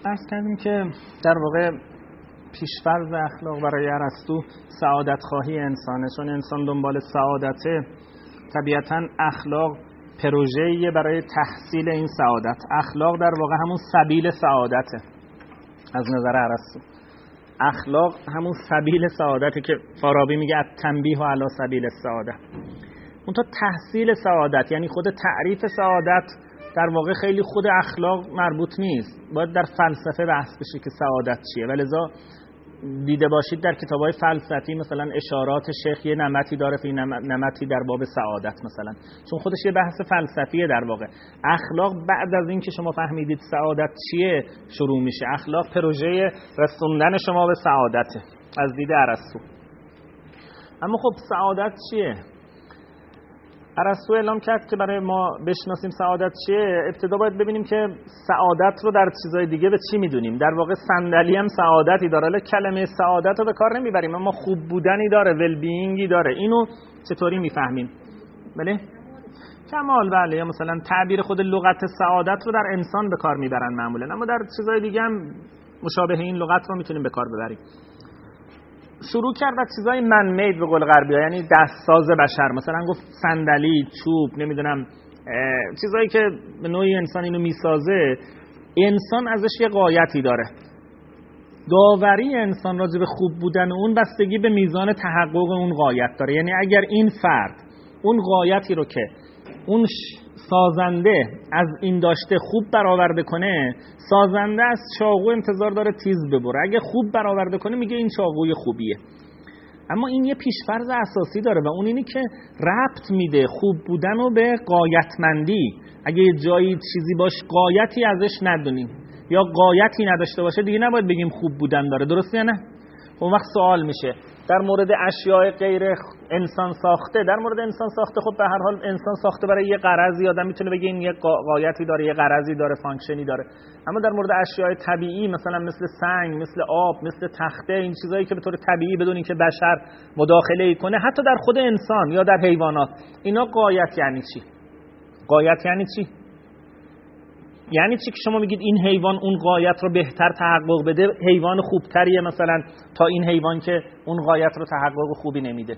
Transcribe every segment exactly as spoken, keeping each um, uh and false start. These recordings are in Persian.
عرض کردیم که در واقع پیشفرض اخلاق برای ارسطو سعادت خواهی انسانه، چون انسان دنبال سعادته. طبیعتاً اخلاق پروژه‌ایه برای تحصیل این سعادت. اخلاق در واقع همون سبیل سعادته از نظر ارسطو. اخلاق همون سبیل سعادته که فارابی میگه التنبیه علی سبیل السعادة. اون تا تحصیل سعادت یعنی خود تعریف سعادت در واقع خیلی خود اخلاق مربوط نیست، باید در فلسفه بحث بشه که سعادت چیه. ولذا دیده باشید در کتاب‌های فلسفی مثلا اشارات شیخ یه نمطی داره، این نمطی در باب سعادت مثلا، چون خودش یه بحث فلسفیه. در واقع اخلاق بعد از این که شما فهمیدید سعادت چیه شروع میشه. اخلاق پروژه رسوندن شما به سعادته از دید ارسطو. اما خب سعادت چیه؟ ارسطو اعلام کرد که برای ما بشناسیم سعادت چیه، ابتدا باید ببینیم که سعادت رو در چیزای دیگه به چی میدونیم. در واقع صندلی هم سعادتی داره، ولی کلمه سعادت رو به کار نمیبریم، اما خوب بودنی داره، ول بینگی داره. اینو چطوری میفهمیم؟ بله؟ کمال. بله. یا مثلا تعبیر خود لغت سعادت رو در انسان به کار میبرن معمولا، اما در چیزای دیگه هم مشابه این لغت رو میتونیم به کار ببریم. شروع کرد از چیزای من مید به قول غربی‌ها، یعنی دستساز بشر. مثلا گفت صندلی، چوب، نمیدونم چیزایی که به نوعی انسان اینو میسازه. انسان ازش یه غایتی داره. داوری انسان راجع به خوب بودن اون بستگی به میزان تحقق اون غایت داره. یعنی اگر این فرد اون غایتی رو که اون سازنده از این داشته خوب برآورده کنه، سازنده از چاقو انتظار داره تیز ببره. اگه خوب برآورده کنه میگه این چاقوی خوبیه. اما این یه پیشفرض اساسی داره و اون اینی که ربط میده خوب بودن رو به غایتمندی. اگه یه جایی چیزی باش غایتی ازش ندونیم یا غایتی نداشته باشه، دیگه نباید بگیم خوب بودن داره. درسته یا نه؟ اون وقت سوال میشه در مورد اشیاء غیر انسان ساخته، در مورد انسان ساخته خب به هر حال انسان ساخته برای یه غرضی، آدم میتونه بگه این یه غایتی داره، یه غرضی داره، فانکشنی داره. اما در مورد اشیاء طبیعی مثلا مثل سنگ، مثل آب، مثل تخته، این چیزایی که به طور طبیعی بدون اینکه بشر مداخله کنه، حتی در خود انسان یا در حیوانات، اینا غایت یعنی چی؟ غایت یعنی چی؟ یعنی چی که شما میگید این حیوان اون غایت رو بهتر تحقق بده، حیوان خوبتریه مثلا تا این حیوان که اون غایت رو تحقق خوبی نمیده.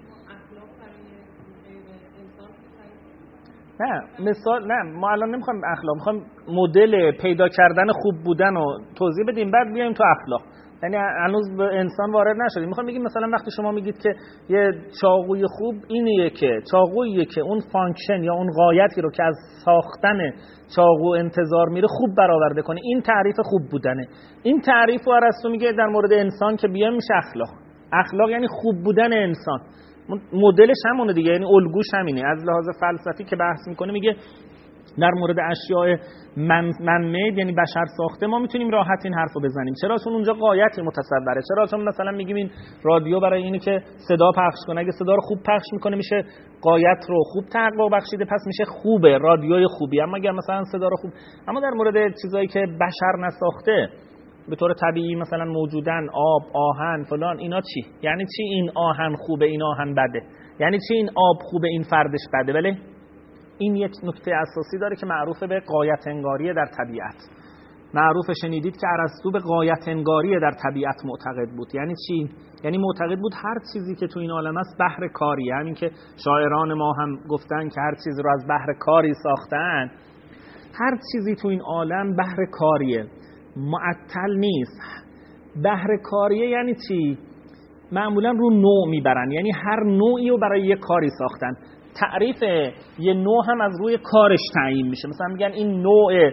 نه مثال نه ما الان نمیخوایم اخلاق، میخوایم مدل پیدا کردن خوب بودن رو توضیح بدیم بعد بیایم تو اخلاق. یعنی هنوز به انسان وارد نشدیم. میخوام بگیم مثلا وقتی شما میگید که یه چاقوی خوب اینیه که چاقوییه که اون فانکشن یا اون غایتی رو که از ساختن چاقو انتظار میره خوب برآورده کنه، این تعریف خوب بودنه. این تعریف رو ارسطو میگه در مورد انسان که بیام میشه اخلاق. اخلاق یعنی خوب بودن انسان. مدلش همونه دیگه، یعنی الگوش همینه. از لحاظ فلسفی که بحث میکنه میگه در مورد اشیاء من من مید یعنی بشر ساخته ما میتونیم راحت این حرفو بزنیم. چرا؟ چون اونجا غایتی متصوره. چرا؟ چون مثلا میگیم این رادیو برای اینه که صدا پخش کنه، اگه صدا رو خوب پخش میکنه میشه غایت رو خوب تحقق بخشیده، پس میشه خوبه، رادیوی خوبی. اما اگر مثلا صدا رو خوب، اما در مورد چیزایی که بشر نساخته به طور طبیعی مثلا موجودن، آب، آهن، فلان، اینا چی؟ یعنی چی این آهن خوبه این آهن بده؟ یعنی چی این آب خوبه این فردش بده؟ ولی این یک نکته اساسی داره که معروفه به غایت انگاری در طبیعت. معروفه شنیدید که ارسطو به غایت انگاری در طبیعت معتقد بود. یعنی چی؟ یعنی معتقد بود هر چیزی که تو این عالم است بهر کاریه. همین که شاعران ما هم گفتن که هر چیزی رو از بهر کاری ساختن. هر چیزی تو این عالم بهر کاریه، معطل نیست. بهر کاریه یعنی چی؟ معمولا رو نوع میبرن، یعنی هر نوعی رو برای یه کاری ساختن. تعریف یه نوع هم از روی کارش تعیین میشه. مثلا میگن این نوع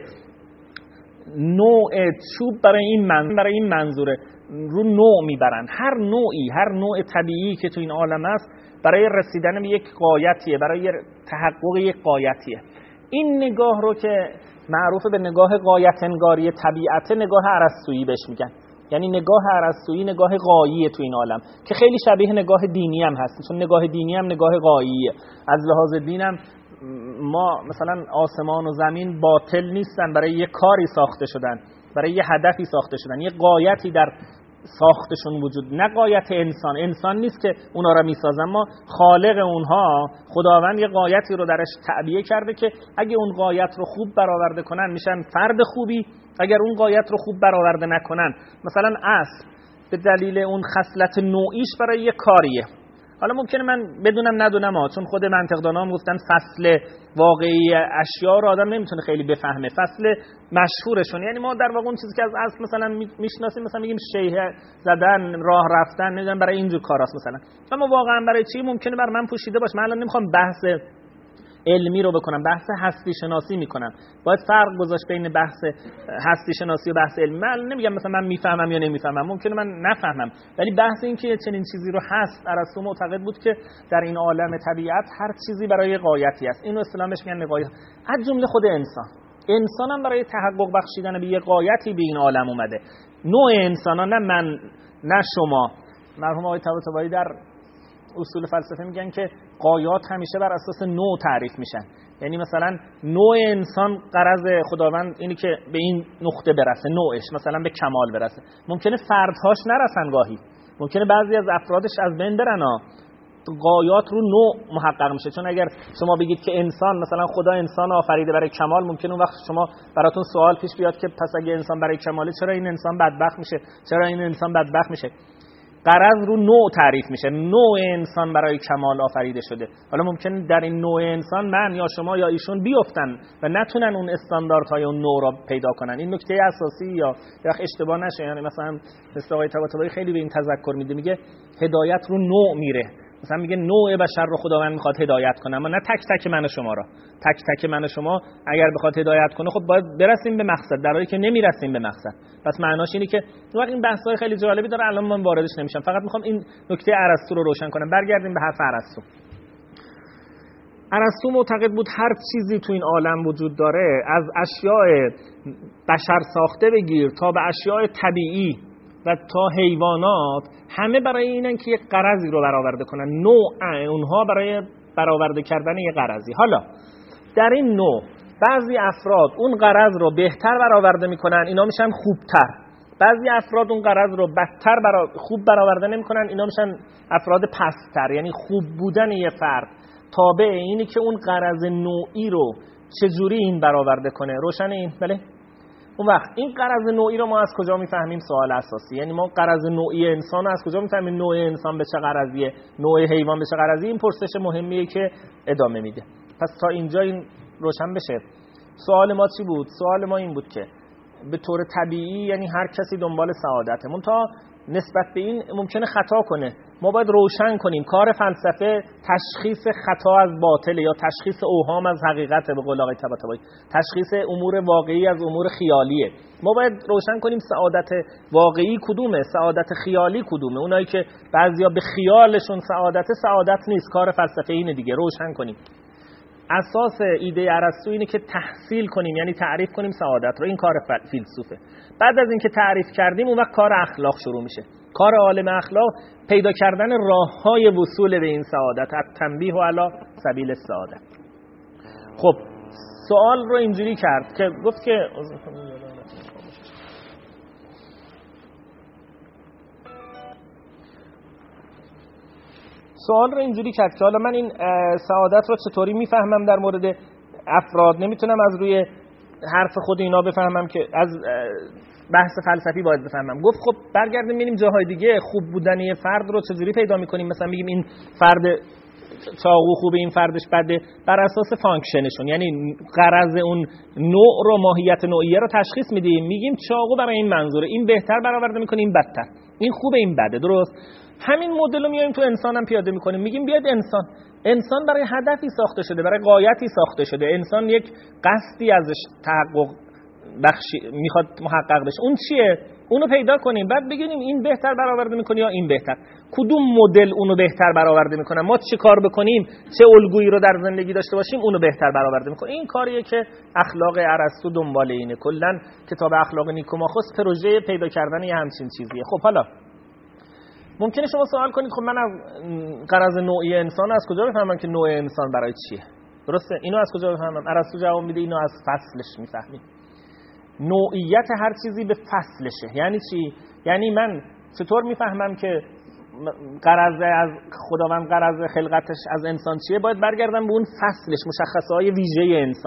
نوع چوب برای این من برای این منظوره، رو نوع میبرن. هر نوعی، هر نوع طبیعی که تو این عالم است برای رسیدن به یک غایتیه، برای تحقق یک غایتیه. این نگاه رو که معروف به نگاه غایت انگاری طبیعت، نگاه ارسطویی بهش میگن. یعنی نگاه ارسطویی نگاه غاییه تو این عالم که خیلی شبیه نگاه دینی هم هست، چون نگاه دینی هم نگاه غاییه. از لحاظ دین هم ما مثلا آسمان و زمین باطل نیستن، برای یه کاری ساخته شدن، برای یه هدفی ساخته شدن، یه غایتی در ساختشون وجود. نه غایت انسان، انسان نیست که اونا را میسازن، اما خالق اونها خداوند یه غایتی رو درش تعبیه کرده که اگه اون غایت رو خوب برآورده کنن میشن فرد خوبی، اگر اون غایت رو خوب برآورده نکنن، مثلا اسب به دلیل اون خصلت نوعیش برای یه کاریه، حالا ممکنه من بدونم ندونم ها، چون خود منطقدانان گفتن فصل واقعی اشیاء رو آدم نمیتونه خیلی بفهمه، فصل مشهورشون، یعنی ما در واقع اون چیزی که از اصل مثلا میشناسیم، مثلا میگیم شیء زدن، راه رفتن، نمیدونم برای اینجور کاراست مثلا، اما واقعا برای چی ممکنه بر من پوشیده باشه. من الان نمیخوام بحث علمی رو بکنم، بحث هستی شناسی میکنم. باید فرق گذاشت بین بحث هستی شناسی و بحث علمی. من نمیگم مثلا من میفهمم یا نمیفهمم، ممکنه من نفهمم، ولی بحث این که چنین چیزی رو هست، ارسطو معتقد بود که در این عالم طبیعت هر چیزی برای غایتی است. اینو اصطلاحاً بهش میگن غایت، از جمله خود انسان. انسان هم برای تحقق بخشیدن به یه غایتی به این عالم اومده. نوع انسان، نه من نه شما. مرحوم آقای طباطبایی در اصول فلسفه میگن که غایات همیشه بر اساس نوع تعریف میشن، یعنی مثلا نوع انسان غرض خداوند اینی که به این نقطه برسه، نوعش مثلا به کمال برسه. ممکنه فردهاش نرسن، گاهی ممکنه بعضی از افرادش از بین برن ها. غایات رو نوع محقق میشه، چون اگر شما بگید که انسان مثلا خدا انسان آفریده برای کمال، ممکنه اون وقت شما براتون سوال پیش بیاد که پس اگه انسان برای کماله چرا این انسان بدبخت میشه، چرا این انسان بدبخت میشه. غرض رو نوع تعریف میشه، نوع انسان برای کمال آفریده شده. حالا ممکنه در این نوع انسان من یا شما یا ایشون بیفتن و نتونن اون استانداردهای اون نوع را پیدا کنن. این نکته اساسی یا وقت اشتباه نشه. یعنی مثلا مثل آقای طباطبایی خیلی به این تذکر میده، میگه هدایت رو نوع میره، مثلا میگه نوع بشر رو خداوند میخواد هدایت کنه، اما نه تک تک من و شما را. تک تک من و شما اگر بخواد هدایت کنه، خب باید برسیم به مقصد، در حالی که نمیرسیم به مقصد. پس معناش اینه که واقعا این بحث‌های خیلی جالبی داره، الان من واردش نمیشم، فقط میخوام این نکته ارسطو رو روشن کنم. برگردیم به حرف ارسطو. ارسطو معتقد بود هر چیزی تو این عالم وجود داره، از اشیاء بشر ساخته بگیر تا به اشیاء طبیعی و تا حیوانات، همه برای اینن که یک غرضی رو برآورده کنن. نوع اونها برای برآورده کردن یک غرضی. حالا در این نوع بعضی افراد اون غرض رو بهتر برآورده میکنن، اینا میشن خوبتر. بعضی افراد اون غرض رو بدتر برا... خوب برآورده نمیکنن، اینا میشن افراد پست‌تر. یعنی خوب بودن یه فرد تابع اینی که اون غرض نوعی رو چجوری این برآورده کنه. روشن این؟ بله. اون وقت این غرض نوعی رو ما از کجا میفهمیم؟ سوال اساسی. یعنی ما غرض نوعی انسان رو از کجا میفهمیم؟ نوع انسان به چه غرضیه، نوع حیوان به چه غرضیه؟ این پرسش مهمیه که ادامه میده. پس تا اینجا این روشن بشه. سوال ما چی بود؟ سوال ما این بود که به طور طبیعی یعنی هر کسی دنبال سعادته، منتها نسبت به این ممکنه خطا کنه. ما باید روشن کنیم کار فلسفه تشخیص خطا از باطل یا تشخیص اوهام از حقیقت، به قول آقای طباطبایی تشخیص امور واقعی از امور خیالیه. ما باید روشن کنیم سعادت واقعی کدومه، سعادت خیالی کدومه. اونایی که بعضیا به خیالشون سعادت سعادت نیست، کار فلسفه اینه دیگه، روشن کنیم. اساس ایده ارسطو اینه که تحصیل کنیم، یعنی تعریف کنیم سعادت رو. این کار فیلسوفه. بعد از اینکه تعریف کردیم اون وقت کار اخلاق شروع میشه. کار عالم اخلاق پیدا کردن راههای وصول به این سعادت، التنبیه علی سبیل السعادت. خب سوال رو اینجوری کرد که گفت که سوال رو اینجوری کرد که حالا من این سعادت رو چطوری میفهمم در مورد افراد؟ نمیتونم از روی حرف خود اینا بفهمم که از بحث فلسفی باید بفهمم. گفت خب برگردیم ببینیم جاهای دیگه خوب بودن یه فرد رو چجوری پیدا میکنیم. مثلا میگیم این فرد چاقو خوبه، این فردش بده، بر اساس فانکشنشون، یعنی غرض اون نوع رو، ماهیت نوعیه رو تشخیص میدیم. میگیم چاقو برای این منظوره، این بهتر برآورده میکنه، این بدتر، این خوبه این بده. درست همین مدل رو میایم تو انسان هم پیاده میکنیم. میگیم بیاد انسان انسان برای هدفی ساخته شده، برای غایتی ساخته شده. انسان یک قصدی ازش تحقق بخشی میخواد محقق بشه. اون چیه؟ اونو پیدا کنیم، بعد بگیم این بهتر برآورده میکنه یا این بهتر. کدوم مدل اونو بهتر برآورده میکنه؟ ما چه کار بکنیم، چه الگویی رو در زندگی داشته باشیم اونو بهتر برآورده میکنه. این کاریه که اخلاق ارسطو دنبال اینه. کلا کتاب اخلاق نیکوماخوس پروژه پیدا کردن یه همچین چیزیه. خب حالا ممکنه شما سوال کنید خب من از غرض نوعی انسان از کجا بفهمم که نوع انسان برای چیه؟ درسته؟ اینو از کجا بفهمم؟ ارسطو جواب میده اینو از فصلش میفهمیم. نوعیت هر چیزی به فصلشه. یعنی چی؟ یعنی من چطور میفهمم که غرض از خداوند، غرض خلقتش از انسان چیه؟ باید برگردم به اون فصلش، مشخصه‌های ویژه انسان.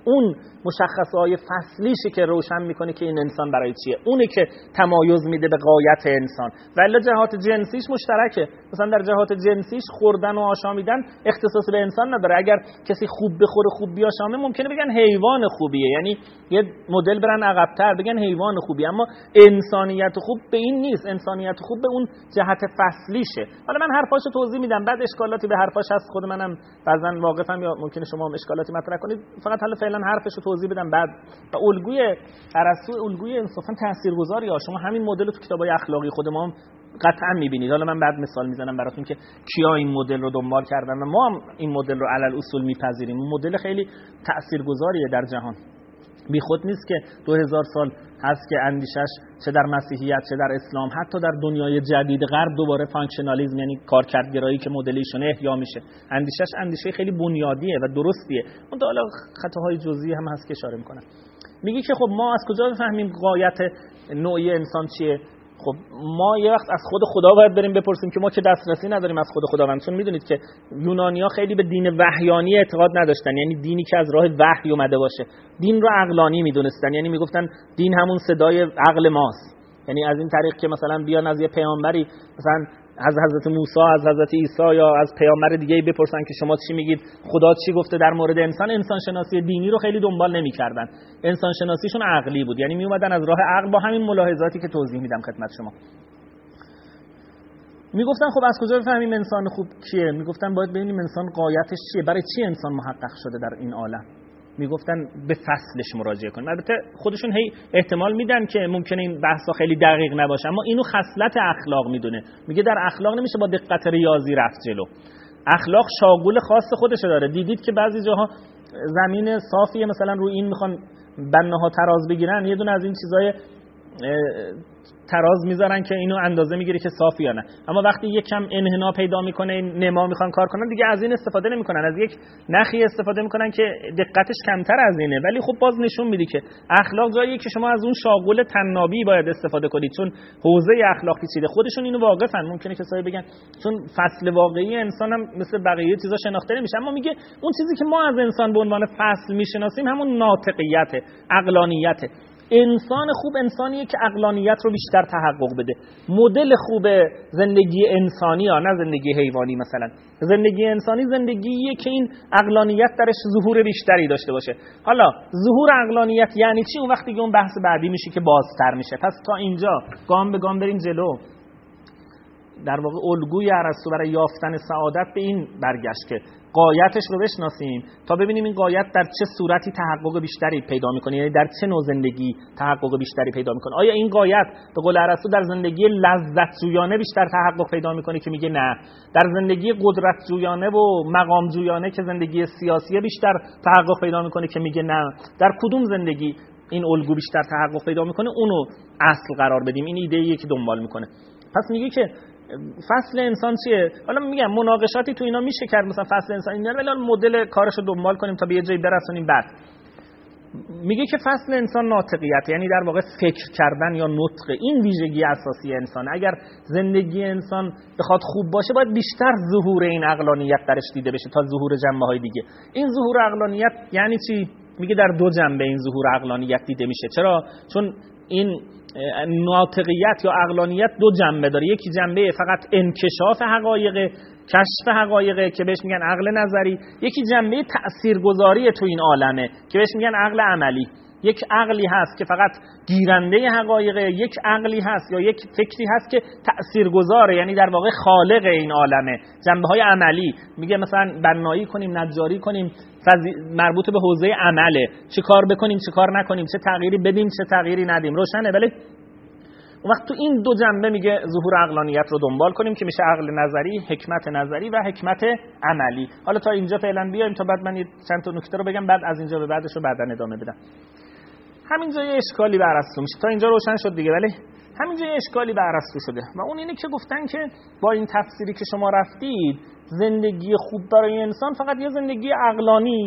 اون مشخصه‌های فصلیشه که روشن میکنه که این انسان برای چیه، اونه که تمایز میده به غایت انسان. ولی جهات جنسیش مشترکه. مثلا در جهات جنسیش خوردن و آشامیدن اختصاص به انسان نداره. اگر کسی خوب بخوره خوب بیاشامه ممکنه بگن حیوان خوبیه، یعنی یه مدل برن عقب‌تر بگن حیوان خوبیه، اما انسانیت خوب به این نیست. انسانیت خوب به اون جهت فصلیشه. حالا من حرفاشو توضیح میدم، بعد اشکالاتی به حرفاش هست خود منم بعضن واقفم یا ممکنه شما هم اشکالاتی مطرح کنید. فقط حالا فعلا حرفشو توضیح بدم. بعد و الگوی ارسطو الگوی انصافا تاثیرگذاری ها. شما همین مدل رو تو کتابای اخلاقی خود ما هم قطعا میبینید. حالا من بعد مثال میزنم براتون که کیا این مدل رو دنبال کردن و ما هم این مدل رو علل اصول میپذیریم. مدل خیلی تاثیرگذاریه در جهان. بی خود نیست که دو هزار سال هست که اندیشش چه در مسیحیت چه در اسلام حتی در دنیای جدید غرب دوباره فانکشنالیسم یعنی کارکردگرایی که مدلیشون احیا میشه، اندیشش اندیشه خیلی بنیادیه و درستیه. اون حالا خطاهای جزئی هم هست که اشاره میکنم. میگه که خب ما از کجا بفهمیم غایت نوعی انسان چیه؟ خب ما یه وقت از خود خدا باید بریم بپرسیم که ما که دسترسی نداریم از خود خداوند. چون میدونید که یونانی‌ها خیلی به دین وحیانی اعتقاد نداشتن، یعنی دینی که از راه وحی اومده باشه. دین رو عقلانی میدونستن، یعنی میگفتن دین همون صدای عقل ماست. یعنی از این طریق که مثلا بیان از یه پیامبری مثلا از حضرت موسی از حضرت عیسی یا از پیامبر دیگه‌ای بپرسن که شما چی میگید، خدا چی گفته در مورد انسان، انسان شناسی دینی رو خیلی دنبال نمی‌کردن. انسان شناسیشون عقلی بود، یعنی می اومدن از راه عقل با همین ملاحظاتی که توضیح میدم خدمت شما. میگفتن خب از کجا بفهمیم انسان خوب کیه؟ میگفتن باید ببینیم انسان غایتش چیه، برای چی انسان محقق شده در این عالم. میگفتن به فصلش مراجعه کنیم. البته خودشون هی احتمال میدن که ممکنه این بحثا خیلی دقیق نباشه، اما اینو خصلت اخلاق میدونه. میگه در اخلاق نمیشه با دقت ریاضی رفت جلو. اخلاق شاغول خاص خودشه داره. دیدید که بعضی جاها زمین صافیه، مثلا روی این میخوان بناها تراز بگیرن، یه دونه از این چیزای تراز میذارن که اینو اندازه میگیره که صافی یا نه. اما وقتی یک کم انحنا پیدا میکنه، این نما میخوان کار کنن، دیگه از این استفاده نمیکنن، از یک نخی استفاده میکنن که دقتش کمتر از اینه. ولی خب باز نشون میده که اخلاق جاییه که شما از اون شاغل طنابی باید استفاده کنید، چون حوزه اخلاق پیچیده. خودشون اینو واقفن. ممکنه کسایی بگن چون فصل واقعی انسان هم مثل بقیه چیزا شناخته نمیشه، اما میگه اون چیزی که ما از انسان به عنوان فصل میشناسیم همون ناطقیته، عقلانیته. انسان خوب انسانیه که عقلانیت رو بیشتر تحقق بده. مدل خوب زندگی انسانی ها، نه زندگی حیوانی. مثلا زندگی انسانی زندگیه که این عقلانیت درش ظهور بیشتری داشته باشه. حالا ظهور عقلانیت یعنی چی؟ اون وقتی که اون بحث بعدی میشه که بازتر میشه. پس تا اینجا گام به گام بریم جلو. در واقع الگوی ارسطو برای یافتن سعادت به این برگشت که غایتش رو بشناسیم تا ببینیم این غایت در چه صورتی تحقق بیشتری پیدا میکنه، یعنی در چه نوع زندگی تحقق بیشتری پیدا میکنه. آیا این غایت به قول ارسطو در زندگی لذت جویانه بیشتر تحقق پیدا میکنه که میگه نه، در زندگی قدرت جویانه و مقام جویانه که زندگی سیاسی بیشتر تحقق پیدا میکنه که میگه نه، در کدوم زندگی این الگو بیشتر تحقق پیدا میکنه اونو اصل قرار بدیم. این ایده ایه که دنبال میکنه. پس میگه که فصل انسان چیه؟ حالا میگم مناقشاتی تو اینا میشه کرد، مثلا فصل انسان اینا، ولی مدل کارش رو دنبال کنیم تا به یه جایی برسونیم. بعد میگه که فصل انسان ناطقیت، یعنی در واقع فکر کردن یا نطق. این ویژگی اساسی انسان. اگر زندگی انسان بخواد خوب باشه باید بیشتر ظهور این عقلانیت درش دیده بشه تا ظهور جنبه‌های دیگه. این ظهور عقلانیت یعنی چی؟ میگه در دو جنبه این ظهور عقلانیت دیده میشه. چرا؟ چون این ناطقیت یا عقلانیت دو جنبه داره. یکی جنبه فقط انکشاف حقایق، کشف حقایق که بهش میگن عقل نظری. یکی جنبه تاثیرگذاری تو این عالمه که بهش میگن عقل عملی. یک عقلی هست که فقط گیرنده حقایق، یک عقلی هست یا یک فکری هست که تاثیرگذاره، یعنی در واقع خالق این عالمه. جنبه‌های عملی میگه مثلا بنایی کنیم، نجاری کنیم، مربوط به حوزه عمله. چه کار بکنیم، چه کار نکنیم، چه تغییری بدیم، چه تغییری ندیم. روشنه؟ ولی اون وقت تو این دو جنبه میگه ظهور عقلانیت رو دنبال کنیم که میشه عقل نظری، حکمت نظری و حکمت عملی. حالا تا اینجا فعلا بیایم تا بعد من چند تا نکته رو بگم، بعد از اینجا به بعدش رو بعداً ادامه بدم. همینجا یه اشکالی به ارسطو میشه. تا اینجا روشن شد دیگه، ولی همینجا یه اشکالی به ارسطو شده و اون اینه که گفتن که با این تفسیری که شما رفتید زندگی خوب برای انسان فقط یه زندگی عقلانیه،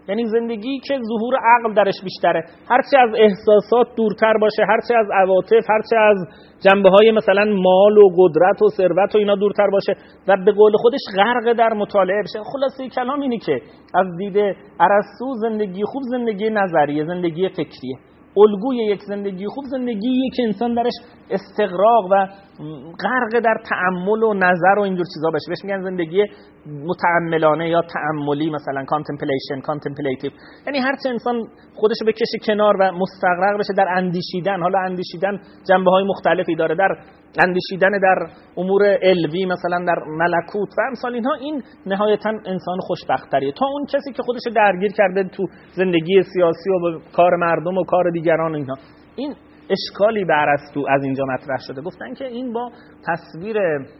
یعنی زندگی که ظهور عقل درش بیشتره، هرچی از احساسات دورتر باشه، هرچی از عواطف، هرچی از جنبه‌های مثلا مال و قدرت و ثروت و اینا دورتر باشه و به قول خودش غرق در مطالعه بشه. خلاصه کلام اینی که از دید ارسطو زندگی خوب زندگی نظریه، زندگی فکریه. الگوی یک زندگی خوب زندگیه که انسان درش استغراق و غرق در تأمل و نظر و اینجور چیزا بشه. بهش میگن زندگی متأملانه یا تأملی، مثلا contemplation، contemplative. یعنی هر چه انسان خودشو بکشه کنار و مستغرق بشه در اندیشیدن. حالا اندیشیدن جنبه‌های مختلفی داره، در اندیشیدن در امور علوی، مثلا در ملکوت و امثال اینها، این نهایتا انسان خوشبخت‌تریه تا اون کسی که خودشو درگیر کرده تو زندگی سیاسی و کار مردم و کار دیگران. اینها این اشکالی به ارسطو از اینجا مطرح شده. گفتن که این با تصویر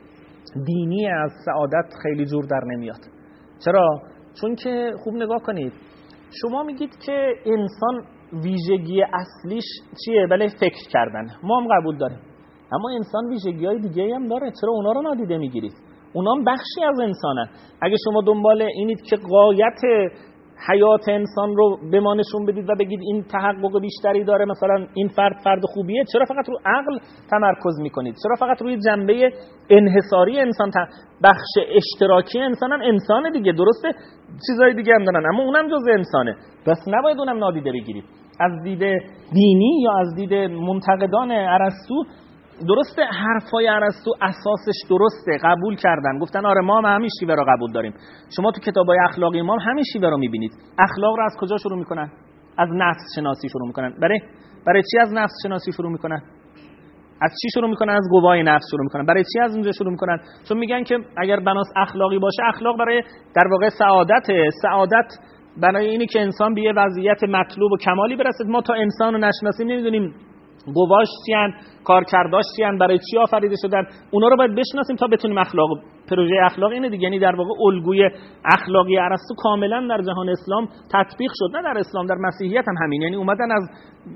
دینی از سعادت خیلی جور در نمیاد. چرا؟ چون که خوب نگاه کنید، شما میگید که انسان ویژگی اصلیش چیه؟ بله، فکر کردن. ما هم قبول داریم، اما انسان ویژگی‌های دیگه‌ای هم داره. چرا اونا رو نادیده میگیرید؟ اونا هم بخشی از انسانن. اگه شما دنبال اینید که غایت حیات انسان رو به ما نشون بدید و بگید این تحقق بیشتری داره، مثلا این فرد فرد خوبیه، چرا فقط رو عقل تمرکز میکنید؟ چرا فقط روی جنبه انحصاری انسان ت... بخش اشتراکی انسان هم انسان دیگه، درسته چیزای دیگه هم دارن اما اونم جزء انسانه، بس نباید اونم نادیده بگیرید. از دید دینی یا از دید منتقدان ارسطو درسته، حرفای ارسطو اساسش درسته، قبول کردن، گفتن آره ما هم همین شیوه رو قبول داریم. شما تو کتابای اخلاقی ما هم همین شیوه رو میبینید. اخلاق رو از کجا شروع میکنن؟ از نفس شناسی شروع میکنن. برای برای چی از نفس شناسی شروع میکنن؟ از چی شروع میکنن؟ از قوای نفس شروع میکنن. برای چی از اونجا شروع میکنن؟ چون میگن که اگر بناس اخلاقی باشه، اخلاق برای در واقع سعادته. سعادت برای اینی که انسان به یه وضعیت مطلوب و کمالی برسه. ما تا انسان رو نشناسیم نمیدونیم قواش چیان، کارکرداش چیان، برای چی آفریده شدن. اونا رو باید بشناسیم تا بتونیم اخلاق، پروژه اخلاقی اینه دیگه. یعنی در واقع الگوی اخلاقی ارسطو کاملا در جهان اسلام تطبیق شد، نه در اسلام، در مسیحیت هم همین. یعنی اومدن از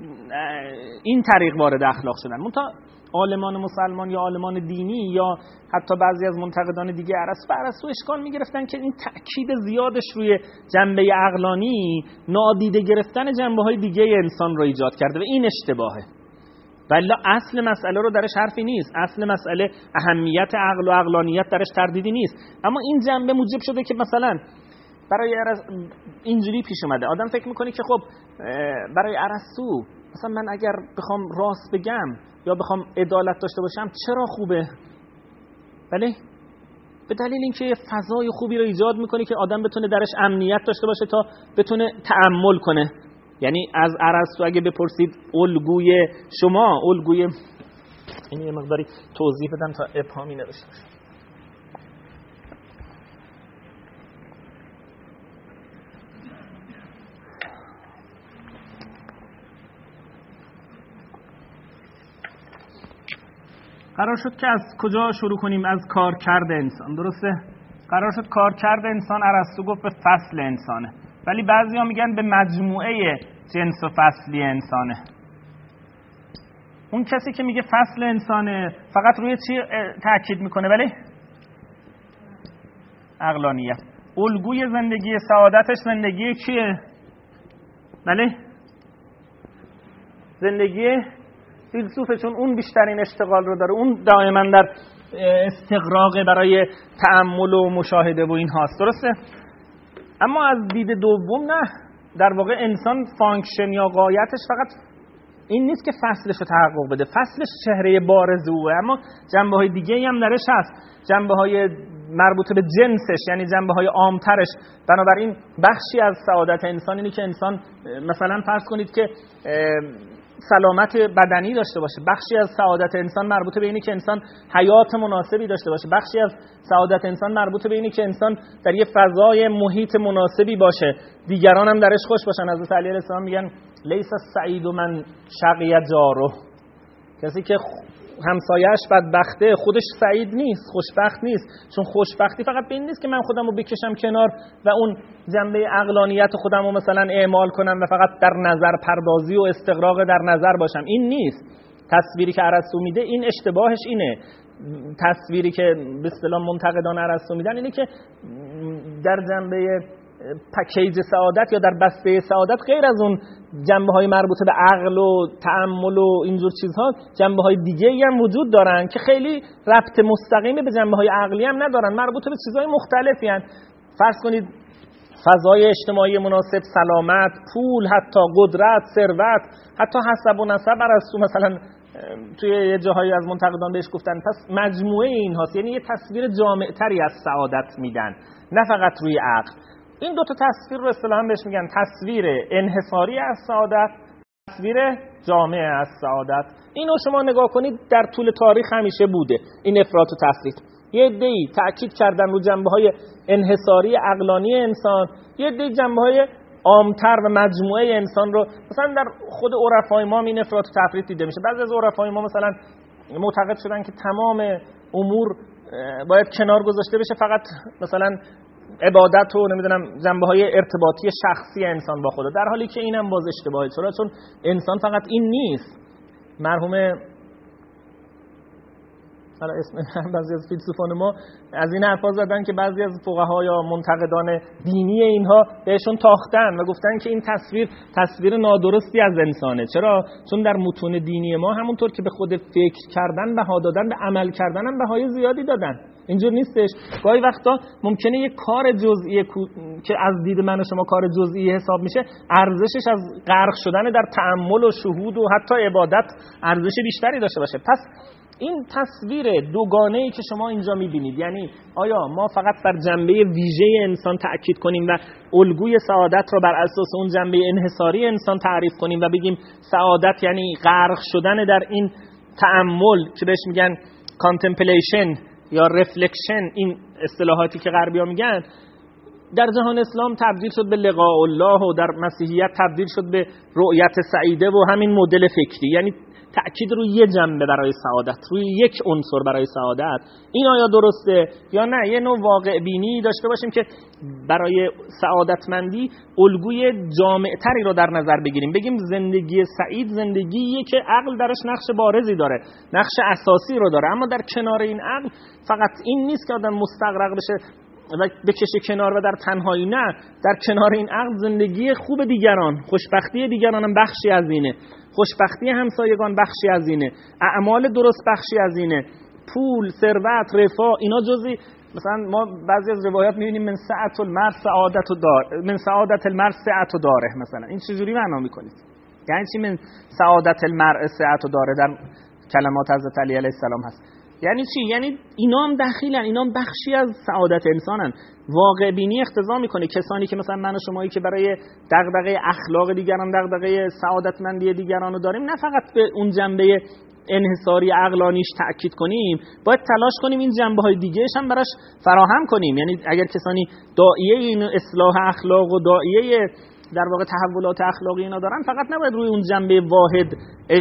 این طریق وارد اخلاق شدن. منتها عالمان مسلمان یا عالمان دینی یا حتی بعضی از منتقدان دیگه ارسطو ارسطو اشکال میگرفتن که این تأکید زیادش روی جنبه عقلانی نادیده گرفتن جنبه‌های دیگه انسان رو ایجاد کرده و این اشتباهه. ولی اصل مسئله رو درش حرفی نیست، اصل مسئله اهمیت عقل و عقلانیت درش تردیدی نیست، اما این جنبه موجب شده که مثلا برای ارس... اینجوری پیش اومده. آدم فکر میکنه که خب برای ارسطو مثلا من اگر بخوام راست بگم یا بخوام عدالت داشته باشم چرا خوبه؟ بله، به دلیل اینکه فضای خوبی رو ایجاد میکنه که آدم بتونه درش امنیت داشته باشه تا بتونه تأمل کنه. یعنی از ارسطو اگه بپرسید الگوی شما، الگوی این یه مقداری توضیح بدم تا ابهامی نباشه. قرار شد که از کجا شروع کنیم؟ از کارکرد انسان، درسته؟ قرار شد کارکرد انسان ارسطو گفت به فصل انسانه، ولی بعضیا میگن به مجموعه جنس و فصلی انسانه. اون کسی که میگه فصل انسانه فقط روی چی تاکید میکنه؟ ولی عقلانیت. الگوی زندگی سعادتش زندگی کیه؟ بله زندگی فیلسوفه، چون اون بیشترین اشتغال رو داره، اون دائما در استغراق برای تأمل و مشاهده و این هاست، درسته؟ اما از دید دوم نه، در واقع انسان فانکشن یا غایتش فقط این نیست که فصلش رو تحقق بده، فصلش چهره بارز اوه، اما جنبه های دیگه هم درش هست، جنبه های مربوط به جنسش، یعنی جنبه های عامترش. بنابراین بخشی از سعادت انسان اینه که انسان مثلا فرض کنید که سلامت بدنی داشته باشه، بخشی از سعادت انسان مربوط به اینه که انسان حیات مناسبی داشته باشه، بخشی از سعادت انسان مربوط به اینه که انسان در یه فضای محیط مناسبی باشه، دیگران هم درش خوش باشن. حضرت علی علیه السلام میگن لیس السعید من شقی جاره، کسی که همسایه‌اش بدبخته خودش سعید نیست، خوشبخت نیست. چون خوشبختی فقط به این نیست که من خودم رو بکشم کنار و اون جنبه عقلانیت خودم رو مثلا اعمال کنم و فقط در نظر پردازی و استغراق در نظر باشم، این نیست. تصویری که ارسطو میده این اشتباهش اینه. تصویری که به اصطلاح منتقدان ارسطو میدن اینه که در جنبه پکیج سعادت یا در بسته سعادت غیر از اون جنبه‌های مربوطه به عقل و تأمل و اینجور چیزها جنبه‌های دیگه‌ای هم وجود دارن که خیلی ربط مستقیمی به جنبه‌های عقلی هم ندارن، مربوطه به چیزهای مختلفی هستند. فرض کنید فضای اجتماعی مناسب، سلامت، پول، حتی قدرت، ثروت، حتی حسب و نسب ارسطو مثلا توی یه جاهایی از منتقدان بهش گفتن پس مجموعه این هاست، یعنی یه تصویر جامع‌تری از سعادت میدن نه فقط روی عقل. این دو تا تصویر رو اصطلاحاً بهش میگن تصویر انحصاری از سعادت، تصویر جامع از سعادت. اینو شما نگاه کنید در طول تاریخ همیشه بوده این افراط و تفریط. یه عده‌ای تأکید کردن رو جنبه‌های انحصاری عقلانی انسان، یه عده‌ای جنبه‌های عام‌تر و مجموعه انسان رو مثلا در خود عرفای ما این افراط و تفریط دیده میشه. بعضی از عرفای ما مثلا معتقد شدن که تمام امور باید کنار گذاشته بشه، فقط مثلا عبادت و نمیدونم جنبه‌های ارتباطی شخصی انسان با خدا، در حالی که اینم باز اشتباهه. چرا؟ چون انسان فقط این نیست. مرحوم حالا اسم بعضی از فیلسوفان ما از این حرفا زدن که بعضی از فقها یا منتقدان دینی اینها بهشون تاختن و گفتن که این تصویر تصویر نادرستی از انسانه. چرا؟ چون در متون دینی ما همونطور که به خود فکر کردن بها دادن، به عمل کردن هم بهای زیادی دادن. اینجور نیستش. گاهی وقتا ممکنه یک کار جزئی که از دید من و شما کار جزئی حساب میشه، ارزشش از غرق شدن در تأمل و شهود و حتی عبادت ارزش بیشتری داشته باشه. پس این تصویر دوگانه‌ای که شما اینجا می‌بینید، یعنی آیا ما فقط بر جنبه ویژه انسان تأکید کنیم و الگوی سعادت رو بر اساس اون جنبه انحصاری انسان تعریف کنیم و بگیم سعادت یعنی غرق شدن در این تأمل که بهش میگن contemplation یا reflection، این اصطلاحاتی که غربی‌ها میگن، در جهان اسلام تبدیل شد به لقاء الله و در مسیحیت تبدیل شد به رؤیت سعیده و همین مدل فکری، یعنی تأکید روی یه جنبه برای سعادت، روی یک عنصر برای سعادت. این آیا درسته یا نه؟ یه نوع واقع بینی داشته باشیم که برای سعادتمندی الگوی جامع‌تری رو در نظر بگیریم، بگیم زندگی سعید زندگیه که عقل درش نقش بارزی داره، نقش اساسی رو داره، اما در کنار این عقل فقط این نیست که آدم مستغرق بشه و بکشه کنار و در تنهایی، نه، در کنار این عقل زندگی خوب دیگران، خوشبختی دیگران هم بخشی از اینه، خوشبختی همسایگان بخشی از اینه، اعمال درست بخشی از اینه، پول، ثروت، رفاه، اینا جزئی. مثلا ما بعضی از روایات می‌بینیم من سعت المرء سعادت دار، من سعادت المرء سعت داره. مثلا این چجوری معنا می‌کنید؟ یعنی چی من سعادت المرء سعت داره در کلمات حضرت علی علیه السلام هست؟ یعنی چی؟ یعنی اینا هم دخیلن، اینا هم بخشی از سعادت انسانن. واقع بینی اقتضا میکنه کسانی که مثلا من و شمایی که برای دغدغه اخلاق دیگران، دغدغه سعادتمندی دیگران رو داریم، نه فقط به اون جنبه انحصاری عقلانیش تأکید کنیم، باید تلاش کنیم این جنبه‌های دیگه‌اش هم براش فراهم کنیم. یعنی اگر کسانی داعیه این اصلاح اخلاق و داعیه در واقع تحولات اخلاقی اینا دارن، فقط نباید روی اون جنبه واحد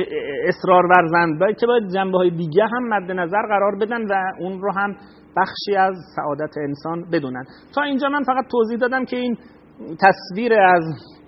اصرار ورزند، بلکه باید جنبه‌های دیگه هم مد نظر قرار بدن و اون رو هم بخشی از سعادت انسان بدونن. تا اینجا من فقط توضیح دادم که این تصویر از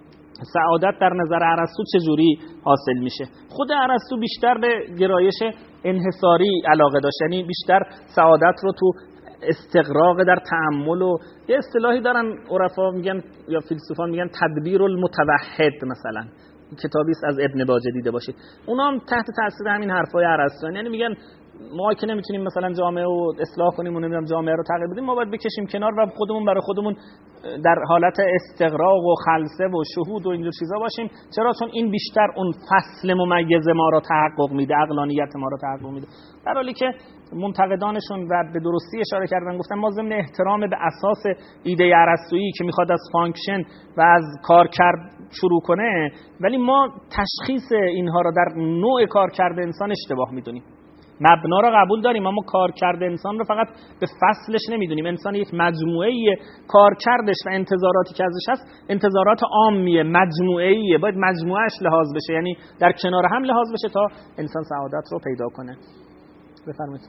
سعادت در نظر ارسطو چجوری حاصل میشه. خود ارسطو بیشتر به گرایش انحصاری علاقه داشت، یعنی بیشتر سعادت رو تو استقراق در تأمل و یه اصطلاحی دارن عرفا میگن یا فیلسوفان میگن تدبیر المتوحد، مثلا کتابی است از ابن باجه دیده باشید، اونا هم تحت تاثیر همین حرفای ارسطو، یعنی میگن ما که نمیتونیم مثلا جامعه رو اصلاح کنیم و نمیدونم جامعه رو تغییر بدیم، ما باید بکشیم کنار و خودمون برای خودمون در حالت استقراق و خلسه و شهود و اینجور چیزا باشیم. چرا؟ چون این بیشتر اون فصل ممیز ما رو تحقق میده، عقلانیت ما رو تحقق میده. در حالی که منتقدانشون و به درستی اشاره کردن، گفتن ما ضمن احترام به اساس ایده ارسطویی که میخواد از فانکشن و از کارکرد شروع کنه، ولی ما تشخیص اینها رو در نوع کارکرد انسان اشتباه میدونیم. مبنا رو قبول داریم اما کارکرد انسان رو فقط به فصلش نمیدونیم. انسان یک مجموعه‌ایه، کارکردش و انتظاراتی که ازش هست انتظارات عامیه، مجموعه‌ایه، باید مجموعهش لحاظ بشه، یعنی در کنار هم لحاظ بشه تا انسان سعادت رو پیدا کنه. بفرمایید.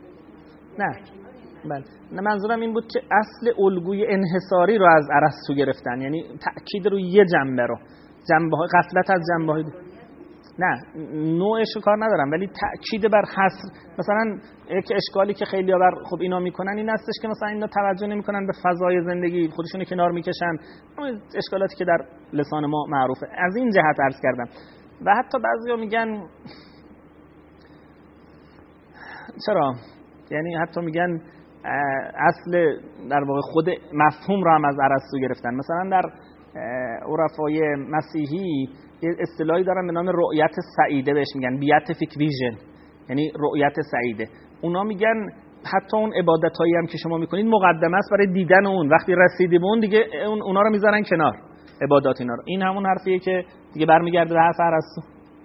نه بله، نه منظورم این بود که اصل الگوی انحصاری رو از ارسطو گرفتن، یعنی تأکید روی یه جنبه رو، جنبه‌های غفلت از جنبه‌های نه نوعش رو کار ندارم، ولی تأکید بر حصر. مثلا یک اشکالی که خیلی ها بر خب اینا میکنن این هستش که مثلا اینا توجه نمیکنن به فضای زندگی، خودشون کنار میکشن، اشکالاتی که در لسان ما معروفه. از این جهت عرض کردم. و حتی بعضیا میگن چرا؟ یعنی حتی میگن اصل در واقع خود مفهوم رو هم از ارسطو گرفتن. مثلا در عرفای مسیحی یه اصطلاحی دارن به نام رؤیت سعیده، بهش میگن بیاتیفیک ویژن، یعنی رؤیت سعیده. اونا میگن حتی اون عبادتایی هم که شما میکنید مقدمه است برای دیدن اون، وقتی رسیدی به اون دیگه اون اونا رو میذارن کنار، عبادات اینا رو. این همون حرفیه که دیگه برمیگرده به حرف ارسطو.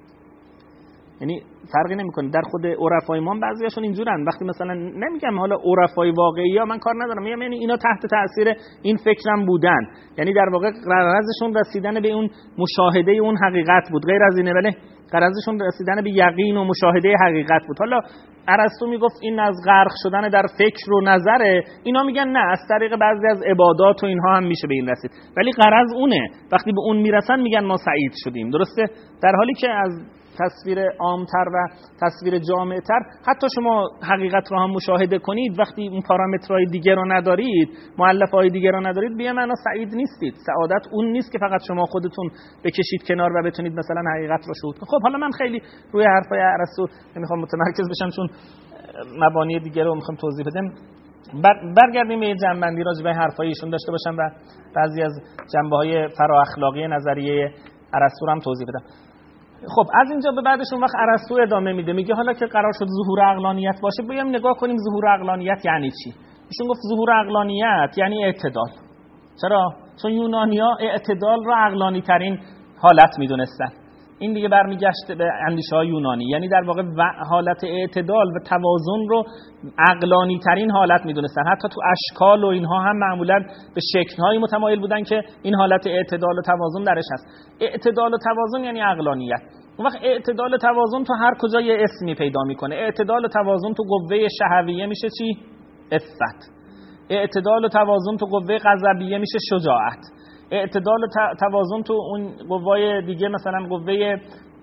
یعنی فرقی نمیکنه. در خود عرفای ما بعضیاشون اینجورن، وقتی مثلا نمیگم حالا عرفای واقعی ها من کار ندارم، میگم یعنی اینا تحت تاثیر این فکرم بودن، یعنی در واقع غرضشون رسیدن به اون مشاهده اون حقیقت بود، غیر از اینه. ولی غرضشون رسیدن به یقین و مشاهده حقیقت بود. حالا ارسطو میگفت این از غرق شدن در فکر و نظره، اینا میگن نه، از طریق بعضی از عبادات و اینها هم میشه به این رسید، ولی غرض اونه. وقتی به اون میرسن میگن ما سعید شدیم، درسته؟ در حالی که از تصویر عامتر و تصویر جامعتر حتی شما حقیقت رو هم مشاهده کنید، وقتی اون پارامترهای دیگه رو ندارید، مؤلفه‌های دیگه رو ندارید، بیا معنا سعید نیستید. سعادت اون نیست که فقط شما خودتون بکشید کنار و بتونید مثلا حقیقت رو شهود کنید. خب حالا من خیلی روی حرفای ارسطو نمیخوام متمرکز بشم چون مبانی دیگه رو میخوام توضیح بدم. بر برگردیم به یه جنبندی راجع به حرفای ایشون داشته باشم و بعضی از جنبه‌های فرا اخلاقی نظریه ارسطو رو هم توضیح بدم. خب از اینجا به بعدش اون وقت ارسطو ادامه میده، میگه حالا که قرار شد ظهور عقلانیت باشه، بیایم نگاه کنیم ظهور عقلانیت یعنی چی. ایشون گفت ظهور عقلانیت یعنی اعتدال. چرا؟ چون یونانی‌ها اعتدال را عقلانی ترین حالت میدونستن. این دیگه برمیگشت به اندیشه‌های یونانی، یعنی در واقع حالت اعتدال و توازن رو عقلانی ترین حالت میدونستن. حتی تو اشکال و اینها هم معمولا به شکل‌های متمایل بودن که این حالت اعتدال و توازن درش هست. اعتدال و توازن یعنی عقلانیت. اون وقت اعتدال و توازن تو هر کجا یه اسمی پیدا میکنه. اعتدال و توازن تو قوه شهویه میشه چی؟ عفت. اعتدال و توازن تو قوه غضبیه میشه شجاعت. اعتدال و توازن تو اون قوای دیگه مثلا قوه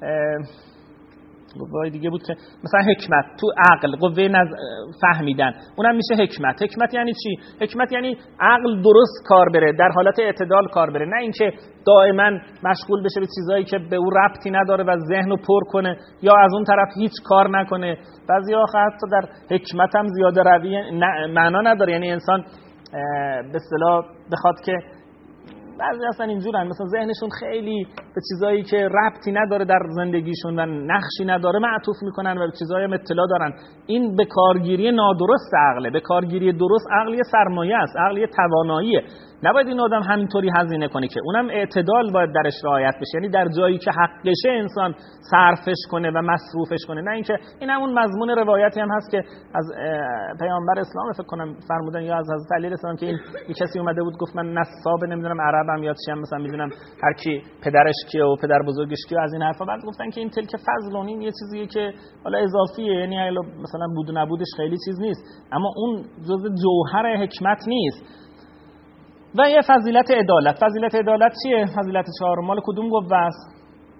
قوای دیگه بود که مثلا حکمت تو عقل، قوه نز... فهمیدن، اونم میشه حکمت. حکمت یعنی چی؟ حکمت یعنی عقل درست کار بره، در حالت اعتدال کار بره، نه اینکه دائما مشغول بشه به چیزایی که به اون ربطی نداره و ذهن رو پر کنه، یا از اون طرف هیچ کار نکنه. بعضیا حتی در حکمت هم زیاده روی معنا نداره، یعنی انسان به اصطلاح بخواد که بعضی اصلا اینجورن مثلا ذهنشون خیلی به چیزایی که ربطی نداره در زندگیشون و نقشی نداره معطوف میکنن و به چیزایی هم اطلاع دارن. این به کارگیری نادرست عقله. به کارگیری درست عقل سرمایه است، عقل تواناییه. نباید این آدم همینطوری هزینه کنه که اونم اعتدال باید درش رعایت بشه، یعنی در جایی که حقشه انسان صرفش کنه و مصروفش کنه، نه اینکه این همون مضمون روایتی هم هست که از پیامبر اسلام فکر کنم فرمودن یا از حضرت علی رسول که این یک کسی اومده بود گفت من نصاب نمیدونم عربم یا چی هم مثلا میدونم هر کی پدرش کیه و پدر بزرگش کیه از این حرفا، بعد گفتن که این تلک فضلون، این یه چیزیه که حالا اضافیه، یعنی مثلا بود و نبودش خیلی چیز نیست، اما اون جزء جوهر حکمت نیست. و یه فضیلت عدالت. فضیلت عدالت چیه؟ فضیلت چهارم مال کدوم قوه است؟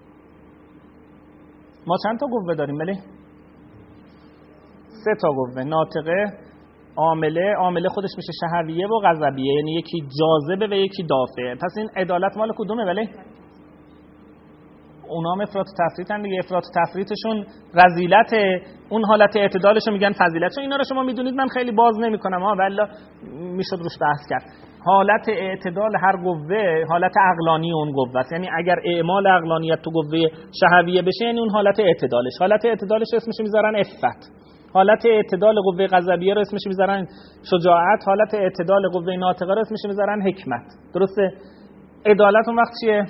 ما چند تا قوه داریم؟ بله سه تا قوه، ناطقه، عامله. عامله خودش میشه شهویه و غضبیه، یعنی یکی جاذبه و یکی دافعه. پس این عدالت مال کدومه؟ بله اونا هم افراط و تفریطن دیگه. افراط و تفریطشون رذیلت، اون حالت اعتدالشو میگن فضیلت. چون اینا رو شما میدونید، من خیلی باز نمیکنم ها، ولی میشد روش بحث کرد. حالت اعتدال هر قوه حالت عقلانی اون قوه است، یعنی اگر اعمال عقلانیت تو قوه شهویه بشه یعنی اون حالت اعتدالش. حالت اعتدالش اسمش میذارن عفت. حالت اعتدال قوه غضبیه رو اسمش میذارن شجاعت. حالت اعتدال قوه ناطقه رو اسمش میذارن حکمت. درسته؟ عدالت اون وقت چیه؟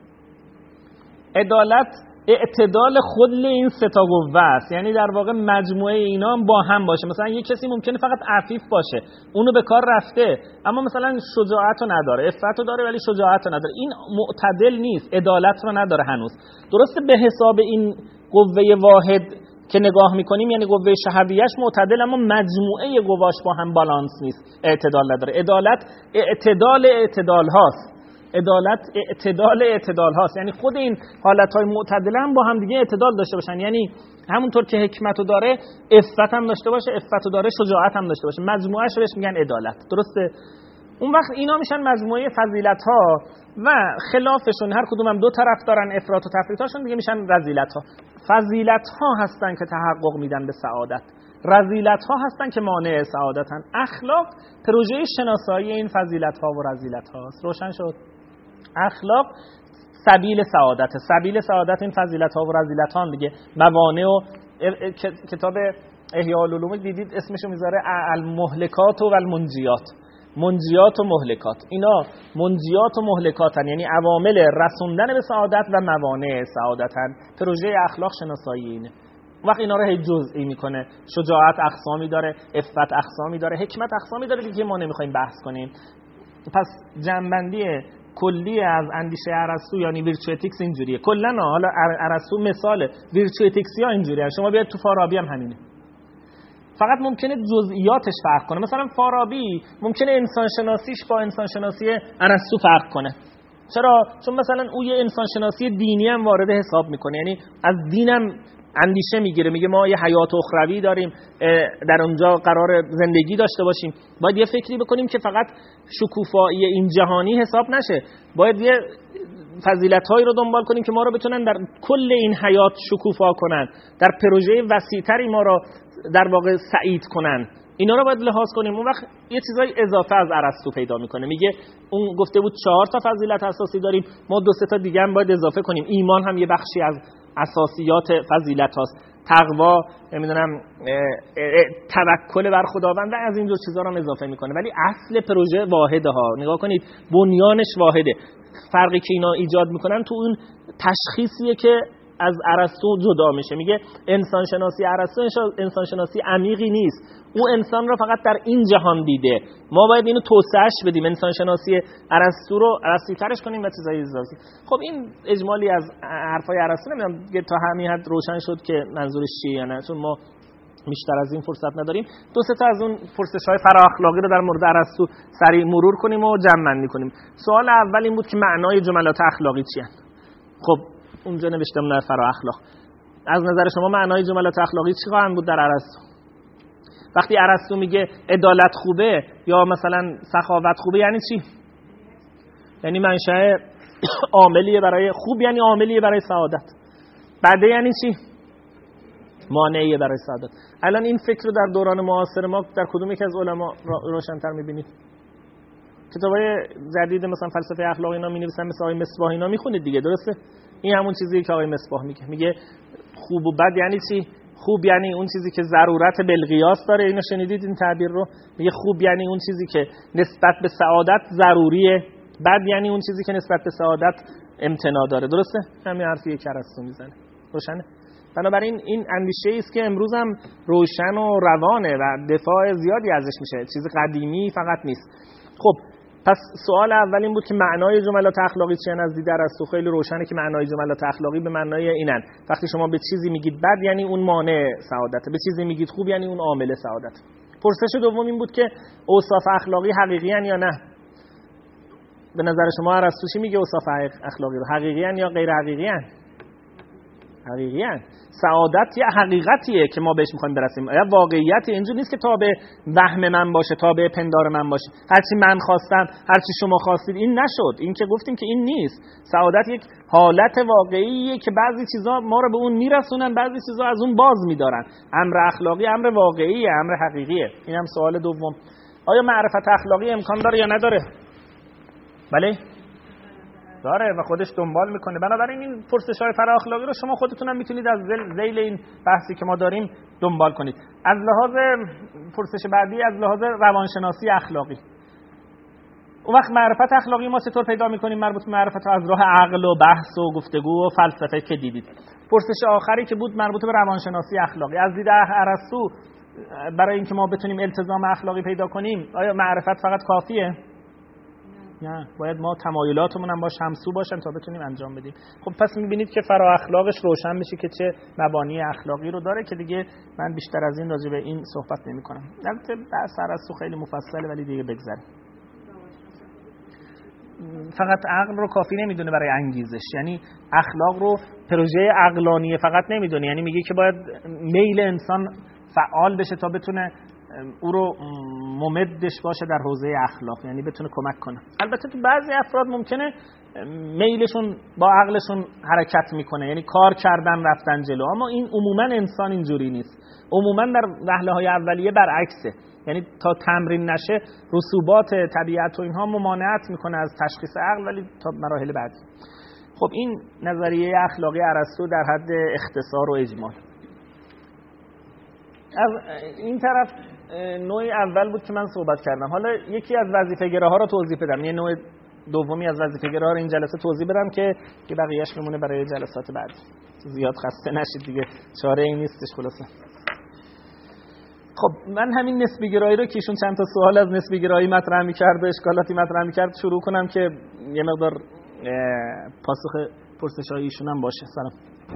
عدالت اعتدال خود این سه تا قوه است، یعنی در واقع مجموعه اینا هم با هم باشه. مثلا یک کسی ممکنه فقط عفیف باشه، اونو به کار رفته، اما مثلا شجاعت رو نداره، عفت رو داره ولی شجاعت رو نداره، این معتدل نیست، عدالت رو نداره هنوز. درسته به حساب این قوه واحد که نگاه میکنیم یعنی قوه شهویش معتدل، اما مجموعه قواش با هم بالانس نیست، اعتدال نداره. عدالت اعتدال اعتدال هاست. عدالت اعتدال اعتدال هاست، یعنی خود این حالتهای معتدله هم با هم دیگه اعتدال داشته باشن، یعنی همونطور که حکمتو داره عفت هم داشته باشه، عفتو داره شجاعت هم داشته باشه، مجموعهش بهش میگن عدالت. درسته؟ اون وقت اینا میشن مجموعه فضیلت ها و خلافشون هر کدوم هم دو طرف دارن، افراط و تفریطاشون دیگه میشن رذیلت ها. فضیلت ها هستن که تحقق میدن به سعادت، رذیلت ها هستن که مانع سعادتن. اخلاق پروژه شناسایی این فضیلت ها و رذیلت هاست. روشن شد؟ اخلاق سبیل سعادت، سبیل سعادت این فضیلت ها و رذیلت ها دیگه. موانع و کتاب احیاء العلوم دیدید اسمشو میذاره المهلکات و المنجیات، منجیات و مهلکات. اینا منجیات و مهلکاتن، یعنی عوامل رسوندن به سعادت و موانع سعادتن. پروژه اخلاق شناسایی اینه. وقت اینا رو هی جزئی میکنه. شجاعت اقسامی داره، عفت اقسامی داره، حکمت اقسامی داره که ما نمیخوایم بحث کنیم. پس جنبندی کلی از اندیشه ارسطو یعنی ویرچو اتیکس اینجوریه. کلا حالا ارسطو مثال ویرچو اتیکسیا اینجوریه. شما بیاید تو فارابی هم همینه. فقط ممکنه جزئیاتش فرق کنه. مثلا فارابی ممکنه انسان شناسیش با انسان شناسی ارسطو فرق کنه. چرا؟ چون مثلا او یه انسان شناسی دینی هم وارد حساب میکنه، یعنی از دینم اندیشه میگیره، میگه ما یه حیات اخروی داریم، در اونجا قرار زندگی داشته باشیم، باید یه فکری بکنیم که فقط شکوفایی این جهانی حساب نشه، باید یه فضیلت‌هایی رو دنبال کنیم که ما رو بتونن در کل این حیات شکوفا کنن، در پروژه وسیع‌تری ما رو در واقع سعید کنن. اینا رو باید لحاظ کنیم. اون وقت یه چیزای اضافه از ارسطو پیدا میکنه. میگه اون گفته بود چهار تا فضیلت اساسی داریم، ما دو سه تا دیگه هم باید اضافه کنیم. ایمان هم یه بخشی از اساسیات فضیلت هاست، تقوا، نمیدونم توکل بر خداوند و از این جور چیزا رو هم اضافه میکنه. ولی اصل پروژه واحده ها. نگاه کنید بنیانش واحده. فرقی که اینا ایجاد میکنن تو اون تشخیصیه که از ارسطو جدا میشه. میگه انسان شناسی ارسطو انسان شناسی عمیقی نیست، او انسان رو فقط در این جهان دیده، ما باید اینو توسعهش بدیم، انسان شناسی ارسطو رو رسی‌ترش کنیم و چیزای اضافی. خب این اجمالی از حرفای ارسطو. نمیدونم دیگه تا همین حد روشن شد که منظورش چیه یا نه، چون ما بیشتر از این فرصت نداریم. دو سه تا از اون پرسش‌های فرااخلاقی رو در مورد ارسطو سریع مرور کنیم و جمع‌بندی کنیم. سوال اول این بود که معنای جملات اخلاقی چیه؟ خب اونجا نوشتم در فرا اخلاق. از نظر شما معنای جملات اخلاقی چی خواهند بود در ارسطو؟ وقتی ارسطو میگه عدالت خوبه یا مثلا سخاوت خوبه یعنی چی؟ یعنی منشأ عاملیه برای خوب، یعنی عاملیه برای سعادت. بعده یعنی چی؟ مانعیه برای سعادت. الان این فکر رو در دوران معاصر ما در کدوم یک از علما روشن‌تر می‌بینید؟ کتابای جدید مثلا فلسفه اخلاق اینا می‌نویسن، مثلا آقای مصباح اینا می‌خونید دیگه، درسته؟ این همون چیزیه که آقای مصباح میگه. میگه خوب و بد یعنی چی؟ خوب یعنی اون چیزی که ضرورت بالقیاس داره، اینو شنیدید این تعبیر رو؟ میگه خوب یعنی اون چیزی که نسبت به سعادت ضروریه، بد یعنی اون چیزی که نسبت به سعادت امتناع داره. درسته؟ همین حرفیه که ارسطو میزنه. روشنه؟ بنابراین این اندیشه است که امروز هم روشن و روانه و دفاع زیادی ازش میشه، چیز قدیمی فقط نیست. خب پس سوال اول این بود که معنای جملات اخلاقی چیه؟ از دید ارسطو خیلی روشنه که معنای جملات اخلاقی به معنای اینن: وقتی شما به چیزی میگید بد یعنی اون مانع سعادته، به چیزی میگید خوب یعنی اون عامل سعادت. پرسش دوم این بود که اوصاف اخلاقی حقیقی ان یا نه؟ به نظر شما ارسطو چی میگه اوصاف اخلاقی رو؟ حقیقی ان یا غیر حقیقی ان؟ حقیقی ان. سعادت یه حقیقتیه که ما بهش میخوایم برسیم، یا واقعیتی. اینجوری نیست که تابع وهم من باشه، تابع پندار من باشه، هرچی من خواستم هرچی شما خواستید. این نشد. این که گفتیم که این نیست. سعادت یک حالت واقعیه که بعضی چیزا ما رو به اون میرسونن، بعضی چیزا از اون باز میدارن. امر اخلاقی امر واقعیه، امر حقیقیه. اینم سوال دوم. آیا معرفت اخلاقی امکان داره یا نداره؟ بله داره و خودش دنبال میکنه. بنابراین این پرسش‌های فرااخلاقی رو شما خودتون هم میتونید از ذیل این بحثی که ما داریم دنبال کنید. از لحاظ پرسش بعدی، از لحاظ روانشناسی اخلاقی، اون وقت معرفت اخلاقی ما چطور پیدا میکنیم؟ مربوط به معرفت از راه عقل و بحث و گفتگو و فلسفه که دیدید. پرسش آخری که بود مربوط به روانشناسی اخلاقی. از دید ارسطو برای اینکه ما بتونیم التزام اخلاقی پیدا کنیم آیا معرفت فقط کافیه؟ نه، باید ما تمایلاتمون هم باش همسو باشن تا بتونیم انجام بدیم. خب پس می‌بینید که فرا اخلاقش روشن میشه که چه مبانی اخلاقی رو داره که دیگه من بیشتر از این راجع به این صحبت نمی‌کنم. البته بحث ارسطو خیلی مفصله ولی دیگه بگذاریم. فقط عقل رو کافی نمیدونه برای انگیزش، یعنی اخلاق رو پروژه عقلانیه فقط نمیدونه، یعنی میگه که باید میل انسان فعال بشه تا بتونه او رو ممدش باشه در حوزه اخلاق، یعنی بتونه کمک کنه. البته تو بعضی افراد ممکنه میلشون با عقلشون حرکت میکنه، یعنی کار کردن رفتن جلو، اما این عموما انسان اینجوری نیست. عموما در وهله‌های اولیه برعکسه، یعنی تا تمرین نشه رسوبات طبیعت و اینها ممانعت میکنه از تشخیص عقل، ولی تا مراحل بعدی. خب این نظریه اخلاقی ارسطو در حد اختصار و اجمال. از این طرف نوع اول بود که من صحبت کردم. حالا یکی از وظیفه‌گراها رو توضیح بدم، یه نوع دومی از وظیفه‌گراها رو این جلسه توضیح بدم که که بقیه‌اش بمونه برای جلسات بعد. زیاد خسته نشید دیگه، چاره ای نیستش خلاصه. خب من همین نسبی گرایی رو که ایشون چند تا سوال از نسبی گرایی مطرح می‌کرد و اشکالاتی مطرح می‌کرد شروع کنم که یه مقدار پاسخ پرسش‌های ایشون هم باشه. سلام.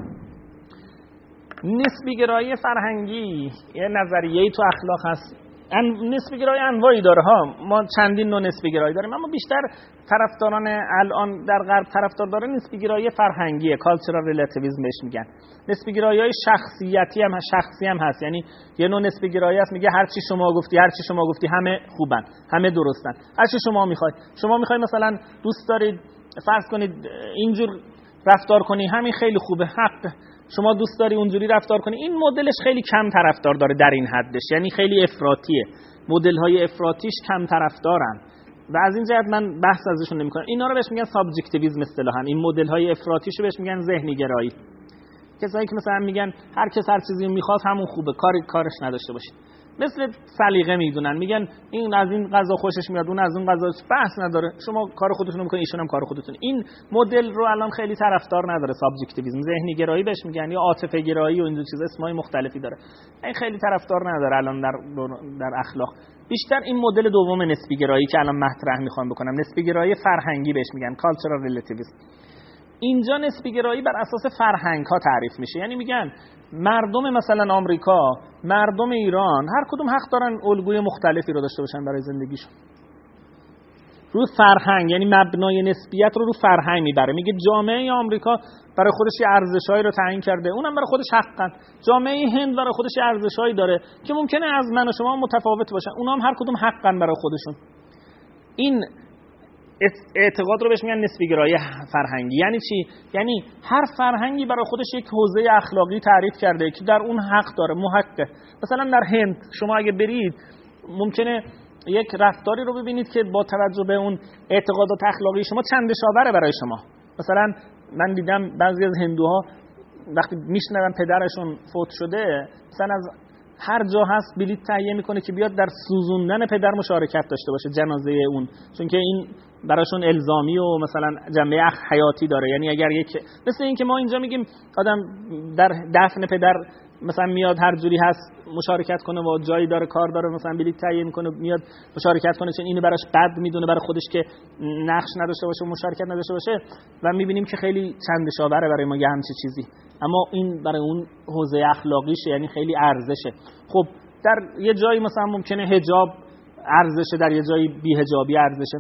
نسبی گرایی فرهنگی یه نظریه‌ای تو اخلاق هست. نسبی گرایی انواعی داره ها، ما چندین نوع نسبی گرایی داریم، اما بیشتر طرفداران الان در غرب طرفدار داره نسبی گرایی فرهنگیه، کالچورال ریلیتیویسم بهش میگن. نسبی گرایی‌های شخصیتی هم شخصی هم هست، یعنی یه نوع نسبی گرایی هست میگه هر چی شما گفتی هر چی شما گفتی همه خوبن، همه درستن، هر چی شما میخواید. شما میخواید مثلا دوست دارید فرض کنید اینجور رفتار کنی، همین خیلی خوبه، حق. شما دوست داری اونجوری رفتار کنی، این مدلش خیلی کم طرفدار داره در این حدش، یعنی خیلی افراطیه. مدل‌های افراطیش کم طرفدارن و از این جهت من بحث ازشون نمی‌کنم. اینا رو بهش میگن سابجکتیویسم اصطلاحاً. این مدل‌های افراطیشو بهش میگن ذهنی گرایی. کسایی که مثلا میگن هر کس هر چیزی میخواد همون خوبه، کاری کارش نداشته باشید. مثل سلیقه میدونن، میگن این از این غذا خوشش میاد، اون از اون غذا بحث نداره، شما کار خودتون رو میکنین ایشون هم کار خودتون. این مدل رو الان خیلی طرفدار نداره. سابجکتیویسم، ذهنی گرایی بهش میگن، یا عاطفه گرایی و این دو چیز اسمای مختلفی داره. این خیلی طرفدار نداره الان در در اخلاق. بیشتر این مدل دوم نسبی گرایی که الان مطرح میخوام بکنم، نسبی گرایی فرهنگی بهش میگن، کالچورال ریلیتیویسم. اینجا نسبی گرایی بر اساس فرهنگ ها تعریف میشه، یعنی میگن مردم مثلا آمریکا، مردم ایران، هر کدوم حق دارن الگوی مختلفی رو داشته باشن برای زندگیشون. رو فرهنگ، یعنی مبنای نسبیت رو رو فرهنگ میبره. میگه جامعه آمریکا برای خودش یه ارزشایی رو تعیین کرده، اونم برای خودش حقن. جامعه هند برای خودش یه ارزشایی داره که ممکنه از من و شما متفاوت باشن، اونام هر کدوم حقن برای خودشون. این اعتقاد رو بهش میگن نسبی گرایی فرهنگی. یعنی چی؟ یعنی هر فرهنگی برای خودش یک حوزه اخلاقی تعریف کرده که در اون حق داره، محقه. مثلا در هند شما اگه برید ممکنه یک رفتاری رو ببینید که با توجه به اون اعتقادات اخلاقی شما چندشاوره برای شما. مثلا من دیدم بعضی از هندوها وقتی میشنون پدرشون فوت شده، مثلا از هر جا هست بلیط تهیه میکنه که بیاد در سوزوندن پدر مشارکت داشته باشه، جنازه اون، چون که این براشون الزامی و مثلا جنبه حیاتی داره. یعنی اگر یک مثل این که ما اینجا میگیم آدم در دفن پدر مثلا میاد هر جوری هست مشارکت کنه و جایی داره کار داره مثلا بلیط تهیه میکنه میاد مشارکت کنه، چون اینو براش بد میدونه برای خودش که نقش نداشته باشه و مشارکت نداشته باشه، و میبینیم که خیلی چندشاوره برای ما یه همچین چیزی، اما این برای اون حوزه اخلاقیشه، یعنی خیلی ارزشه. خب در یه جایی مثلا ممکنه حجاب ارزشه، در یه جایی بی حجابی ارزشه.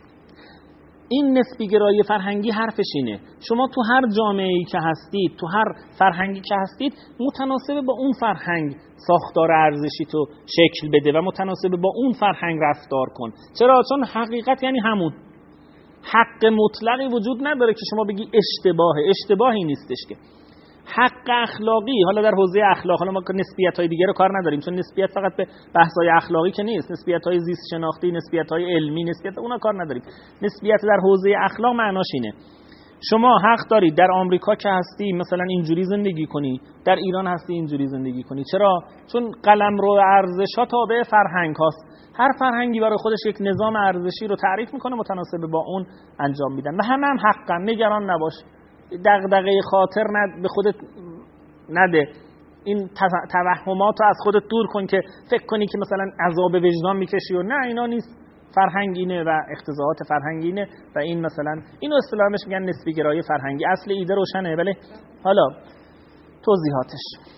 این نسبی گرایی فرهنگی حرفش اینه، شما تو هر جامعه‌ای که هستید، تو هر فرهنگی که هستید، متناسب با اون فرهنگ ساختار ارزشی تو شکل بده و متناسب با اون فرهنگ رفتار کن. چرا؟ چون حقیقت یعنی همون. حق مطلقی وجود نداره که شما بگی اشتباهه، اشتباهی نیستش که. حق اخلاقی، حالا در حوزه اخلاق، حالا ما نسبیت‌های دیگه رو کار نداریم، چون نسبیت فقط به بحث‌های اخلاقی که نیست، نسبیت‌های زیست شناختی، نسبیت‌های علمی، نسبیت اونا کار نداریم. نسبیت در حوزه اخلاق معناش اینه شما حق دارید در آمریکا که هستی مثلا اینجوری زندگی کنی، در ایران هستی اینجوری زندگی کنی. چرا؟ چون قلمرو ارزش‌ها تابع فرهنگ هاست. هر فرهنگی برای خودش یک نظام ارزشی رو تعریف میکنه، متناسب با اون انجام میدن و همه هم حقن. نگران نباش، دغدغه خاطر ند به خودت نده، این توهمات رو از خودت دور کن که فکر کنی که مثلا عذاب وجدان میکشی و نه، اینا نیست. فرهنگ اینه و اقتضاعات فرهنگ اینه و این مثلا اینو اصطلاحاً میگن نسبی گرایی فرهنگی. اصل ایده روشنه، ولی حالا توضیحاتش.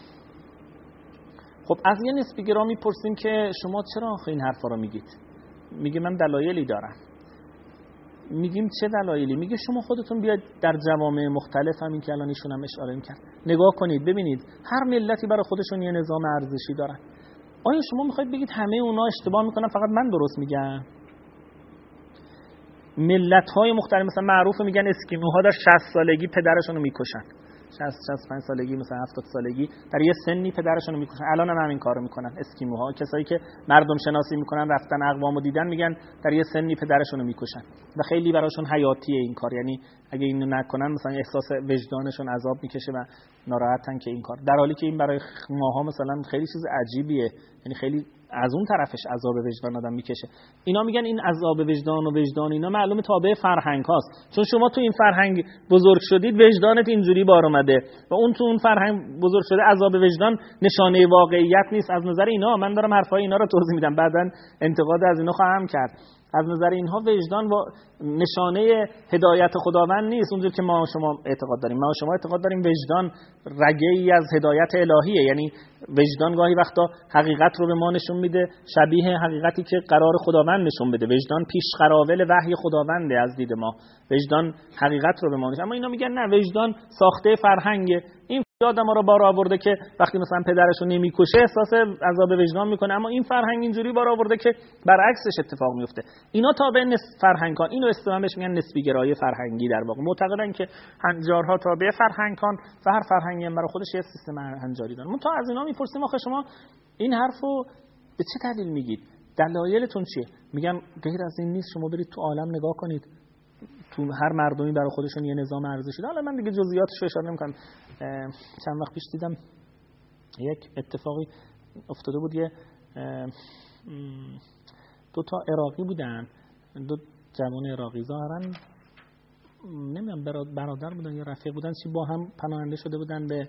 خب از یه نسبی گرا میپرسیم که شما چرا آخه این حرفا رو میگید؟ میگه من دلایلی دارم. میگیم چه دلایلی؟ میگه شما خودتون بیاید در جوامع مختلف، همین که الان ایشون هم اشاره می‌کرد، نگاه کنید ببینید هر ملتی برای خودشون یه نظام ارزشی دارن. آیا شما میخواید بگید همه اونا اشتباه میکنن فقط من درست میگم؟ ملت‌های مختلف مثلا معروفه میگن اسکیموها در شصت سالگی پدرشون رو میکشن، شصت شصت و پنج سالگی مثلا هفتاد سالگی در یه سنی پدرشون رو میکشن. الان هم همین کارو میکنن اسکیموها، کسایی که مردم شناسی میکنن رفتن اقوامو دیدن میگن در یه سنی پدرشون رو میکشن و خیلی براشون حیاتیه این کار، یعنی اگه اینو نکنن مثلا احساس وجدانشون عذاب میکشه و ناراحتن که این کار، در حالی که این برای ماها مثلا خیلی چیز عجیبیه، یعنی خیلی از اون طرفش عذاب وجدان آدم میکشه. اینا میگن این عذاب وجدان و وجدان اینا معلومه تابع فرهنگ هاست، چون شما تو این فرهنگ بزرگ شدید وجدانت اینجوری بار اومده و اون تو اون فرهنگ بزرگ شده. عذاب وجدان نشانه واقعیت نیست از نظر اینا. من دارم حرفای اینا رو توضیح میدم، بعدن انتقاد از اینا خواهم کرد. از نظر اینها وجدان و نشانه هدایت خداوند نیست اونجور که ما شما اعتقاد داریم. ما شما اعتقاد داریم وجدان رگه‌ای از هدایت الهیه، یعنی وجدان گاهی وقتا حقیقت رو به ما نشون میده شبیه حقیقتی که قرار خداوند نشون بده. وجدان پیش قراول وحی خداونده از دید ما، وجدان حقیقت رو به ما نشون. اما اینا میگن نه، وجدان ساخته فرهنگه. این آدم‌ها رو بار آورده که وقتی مثلا پدرش رو نمیکشه احساس عذاب وجدان میکنه، اما این فرهنگ اینجوری بار آورده که برعکسش اتفاق میفته. اینا تابع نسب فرهنگان، اینو اصطلاحاً بهش میگن نسبی گرایی فرهنگی. در واقع معتقدن که هنجارها تابع فرهنگان و هر فرهنگی هم برای خودش یه سیستم هنجاری داره. منتها از اینا میپرسیم آخه شما این حرفو به چه دلیل میگید؟ دلایلتون چیه؟ میگن غیر از این نیست، شما برید تو عالم نگاه کنید، تو هر مردمی برای خودشون یه نظام ارزشی داره. حالا من دیگه جزئیاتش رو اشاره نمی‌کنم. چند وقت پیش دیدم یک اتفاقی افتاده بود، یه دو تا عراقی بودن، دو جوان عراقی ظاهراً نمیدونم برادر بودن یا رفیق بودن، چی با هم پناهنده شده بودن به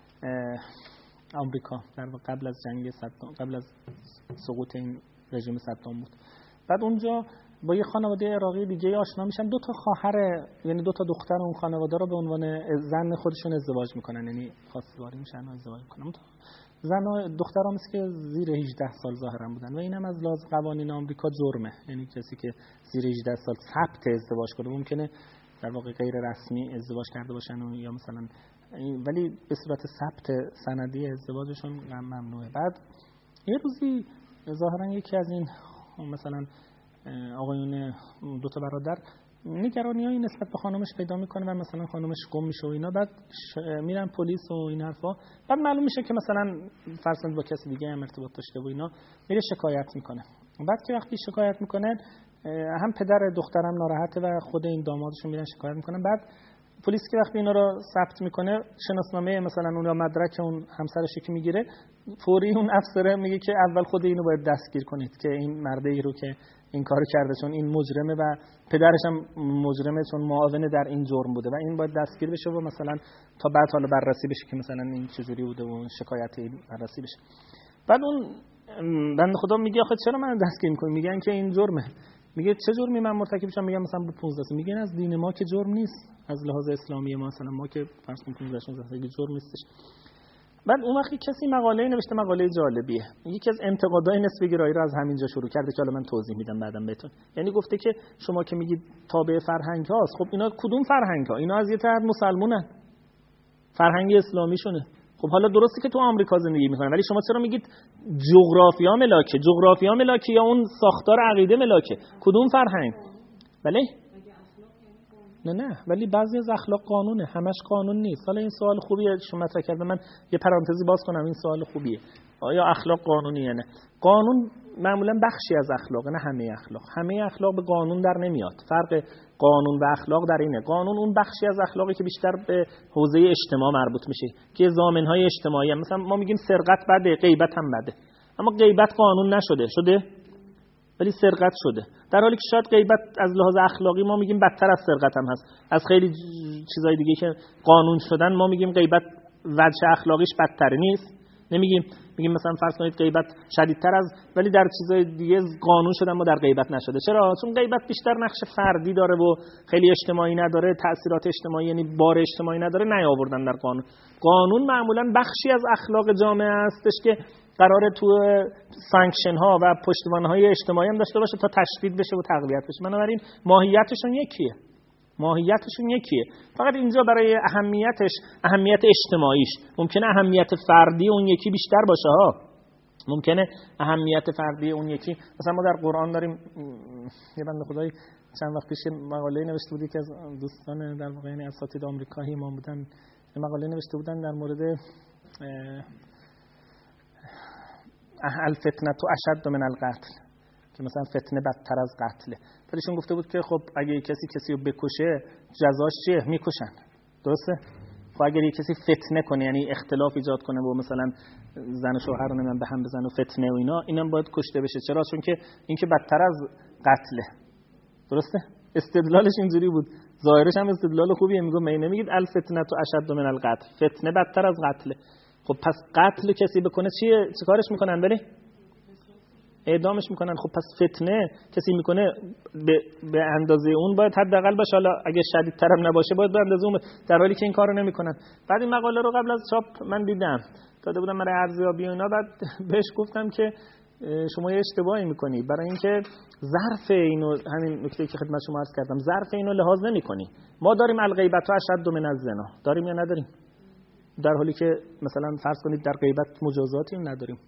آمریکا در قبل از جنگ صدام، قبل از سقوط این رژیم صدام بود. بعد اونجا با یه خانواده عراقی دیگه آشنا میشن، دو تا خواهر یعنی دو تا دختر اون خانواده رو به عنوان زن خودشون ازدواج میکنن، یعنی خواستگاری میشن و ازدواج میکنن. زن و دخترام است که زیر هجده سال ظاهرا بودن و اینم از لحاظ قوانین آمریکا جرمه، یعنی کسی که زیر هجده سال ثبت ازدواج کنه ممکنه در واقع غیر رسمی ازدواج کرده باشن و یا مثلا، ولی به صورت ثبت سندی ازدواجشون ممنوعه. بعد یه روزی ظاهرا یکی از این مثلا آقایون دو تا برادر نگرانی‌های نسبت به خانمش پیدا میکنه و مثلا خانمش گم میشه و اینا، بعد میرن پلیس و این حرفا. بعد معلوم میشه که مثلا فرض کنید با کسی دیگه هم ارتباط داشته و اینا، میره شکایت میکنه. بعد که وقتی شکایت میکنه هم پدر دخترم ناراحته و خود این دامادشون میرن شکایت میکنن. بعد پلیس که وقتی اینا رو ثبت میکنه شناسنامه مثلا اون یا مدرک اون همسرش که میگیره، فوری اون افسر میگه که اول خود اینو باید دستگیر کنید که این مرده رو که این کارو کرده، چون این مجرمه و پدرش هم مجرمه چون معاون در این جرم بوده و این باید دستگیر بشه و مثلا تا بعد حالا بررسی بشه که مثلا این چجوری بوده و شکایت این بررسی بشه. بعد اون بنده خدا میگه آخه چرا من دستگیر میکنی؟ میگن که این جرمه. میگه چه جرمی من مرتکب شدم؟ میگم مثلا پانزده سال. میگن از دین ما که جرم نیست، از لحاظ اسلامی ما مثلا ما که فرض کنیم پانزده شانزده سالگی جرم نیستش. بعد اون وقتی کسی مقاله نوشته، مقاله جالبیه، یکی از انتقادهای نسبی گرایی رو از همینجا شروع کرده که حالا من توضیح میدم بعداً بهتون. یعنی گفته که شما که میگید تابع فرهنگ هاست، خب اینا کدوم فرهنگ ها؟ اینا از یه طرف مسلمونن، فرهنگ اسلامی شونه. خب حالا درسته که تو آمریکا زندگی میکنن، ولی شما چرا میگید جغرافیا ملاکه؟ جغرافیا ملاکه یا اون ساختار عقیده ملاکه؟ کدوم فرهنگ؟ بله؟ نه نه، ولی بعضی از اخلاق قانونه، همش قانون نیست. حالا این سوال خوبیه شما مطرح کرده، من یه پرانتزی باز کنم، این سوال خوبیه. آیا اخلاق قانونیه؟ نه. قانون معمولا بخشی از اخلاق، نه همه اخلاق. همه اخلاق به قانون در نمیاد. فرق قانون و اخلاق در اینه، قانون اون بخشی از اخلاقی که بیشتر به حوزه اجتماع مربوط میشه که ضامن‌های اجتماعی هم. مثلا ما میگیم سرقت بده، غیبت هم بده، اما غیبت قانون نشده، شده ولی سرقت شده، در حالی که شاید غیبت از لحاظ اخلاقی ما میگیم بدتر از سرقت هم هست. از خیلی چیزای دیگه که قانون شدن ما میگیم غیبت وجه اخلاقیش بدتر نیست، نمیگیم. میگیم مثلا فرض کنید غیبت شدیدتر از، ولی در چیزای دیگه قانون شدن ما در غیبت نشده. چرا؟ چون غیبت بیشتر نقش فردی داره و خیلی اجتماعی نداره، تأثیرات اجتماعی یعنی بار اجتماعی نداره، نیاوردن در قانون. قانون معمولا بخشی از اخلاق جامعه هستش که قراره تو سانکشن ها و پشتوانه های اجتماعی هم داشته باشه تا تشدید بشه و تقویت بشه. بنابراین ماهیتشون یکیه. ماهیتشون یکیه. فقط اینجا برای اهمیتش، اهمیت اجتماعیش، ممکنه اهمیت فردی اون یکی بیشتر باشه ها. ممکنه اهمیت فردی اون یکی، مثلا ما در قرآن داریم، یه بنده خدایی چند وقت پیش مقاله نوشته بود که از دوستان در واقع یعنی اساتید آمریکایی ما بودن، مقاله نوشته بودن در مورد الفتنه اشد من القتل، که مثلا فتنه بدتر از قتله. ولیشون گفته بود که خب اگه کسی کسی رو بکشه جزاش چیه؟ میکشن. درسته؟ خب اگر یه کسی فتنه کنه، یعنی اختلاف ایجاد کنه و مثلا زن و شوهر رو نمیدونم به هم بزنه و فتنه و اینا، اینم باید کشته بشه. چرا؟ چون که این که بدتر از قتله. درسته؟ استدلالش اینجوری بود. ظاهرش هم استدلال خوبیه، میگه می نمیگید الفتنه اشد من القتل، فتنه بدتر از قتله. خب پس قتل کسی بکنه چیه؟ چیکارش میکنن؟ بله اعدامش میکنن. خب پس فتنه کسی میکنه به, به اندازه اون باید حداقل باشه، حالا اگه شدیدتر هم نباشه باید به اندازه اون، در حالی که این کارو نمیکنن. بعد این مقاله رو قبل از چاپ من دیدم، داده بودم برای ارزیابی و اینا، بعد بهش گفتم که شما یه اشتباهی میکنی، برای اینکه ظرف اینو، همین نکته که خدمت شما عرض کردم، ظرف اینو لحاظ نمیکنی. ما داریم الغیبت اشد من الزنا، داریم یا نداریم؟ در حالی که مثلا فرض کنید در غیبت مجازاتی نداریم.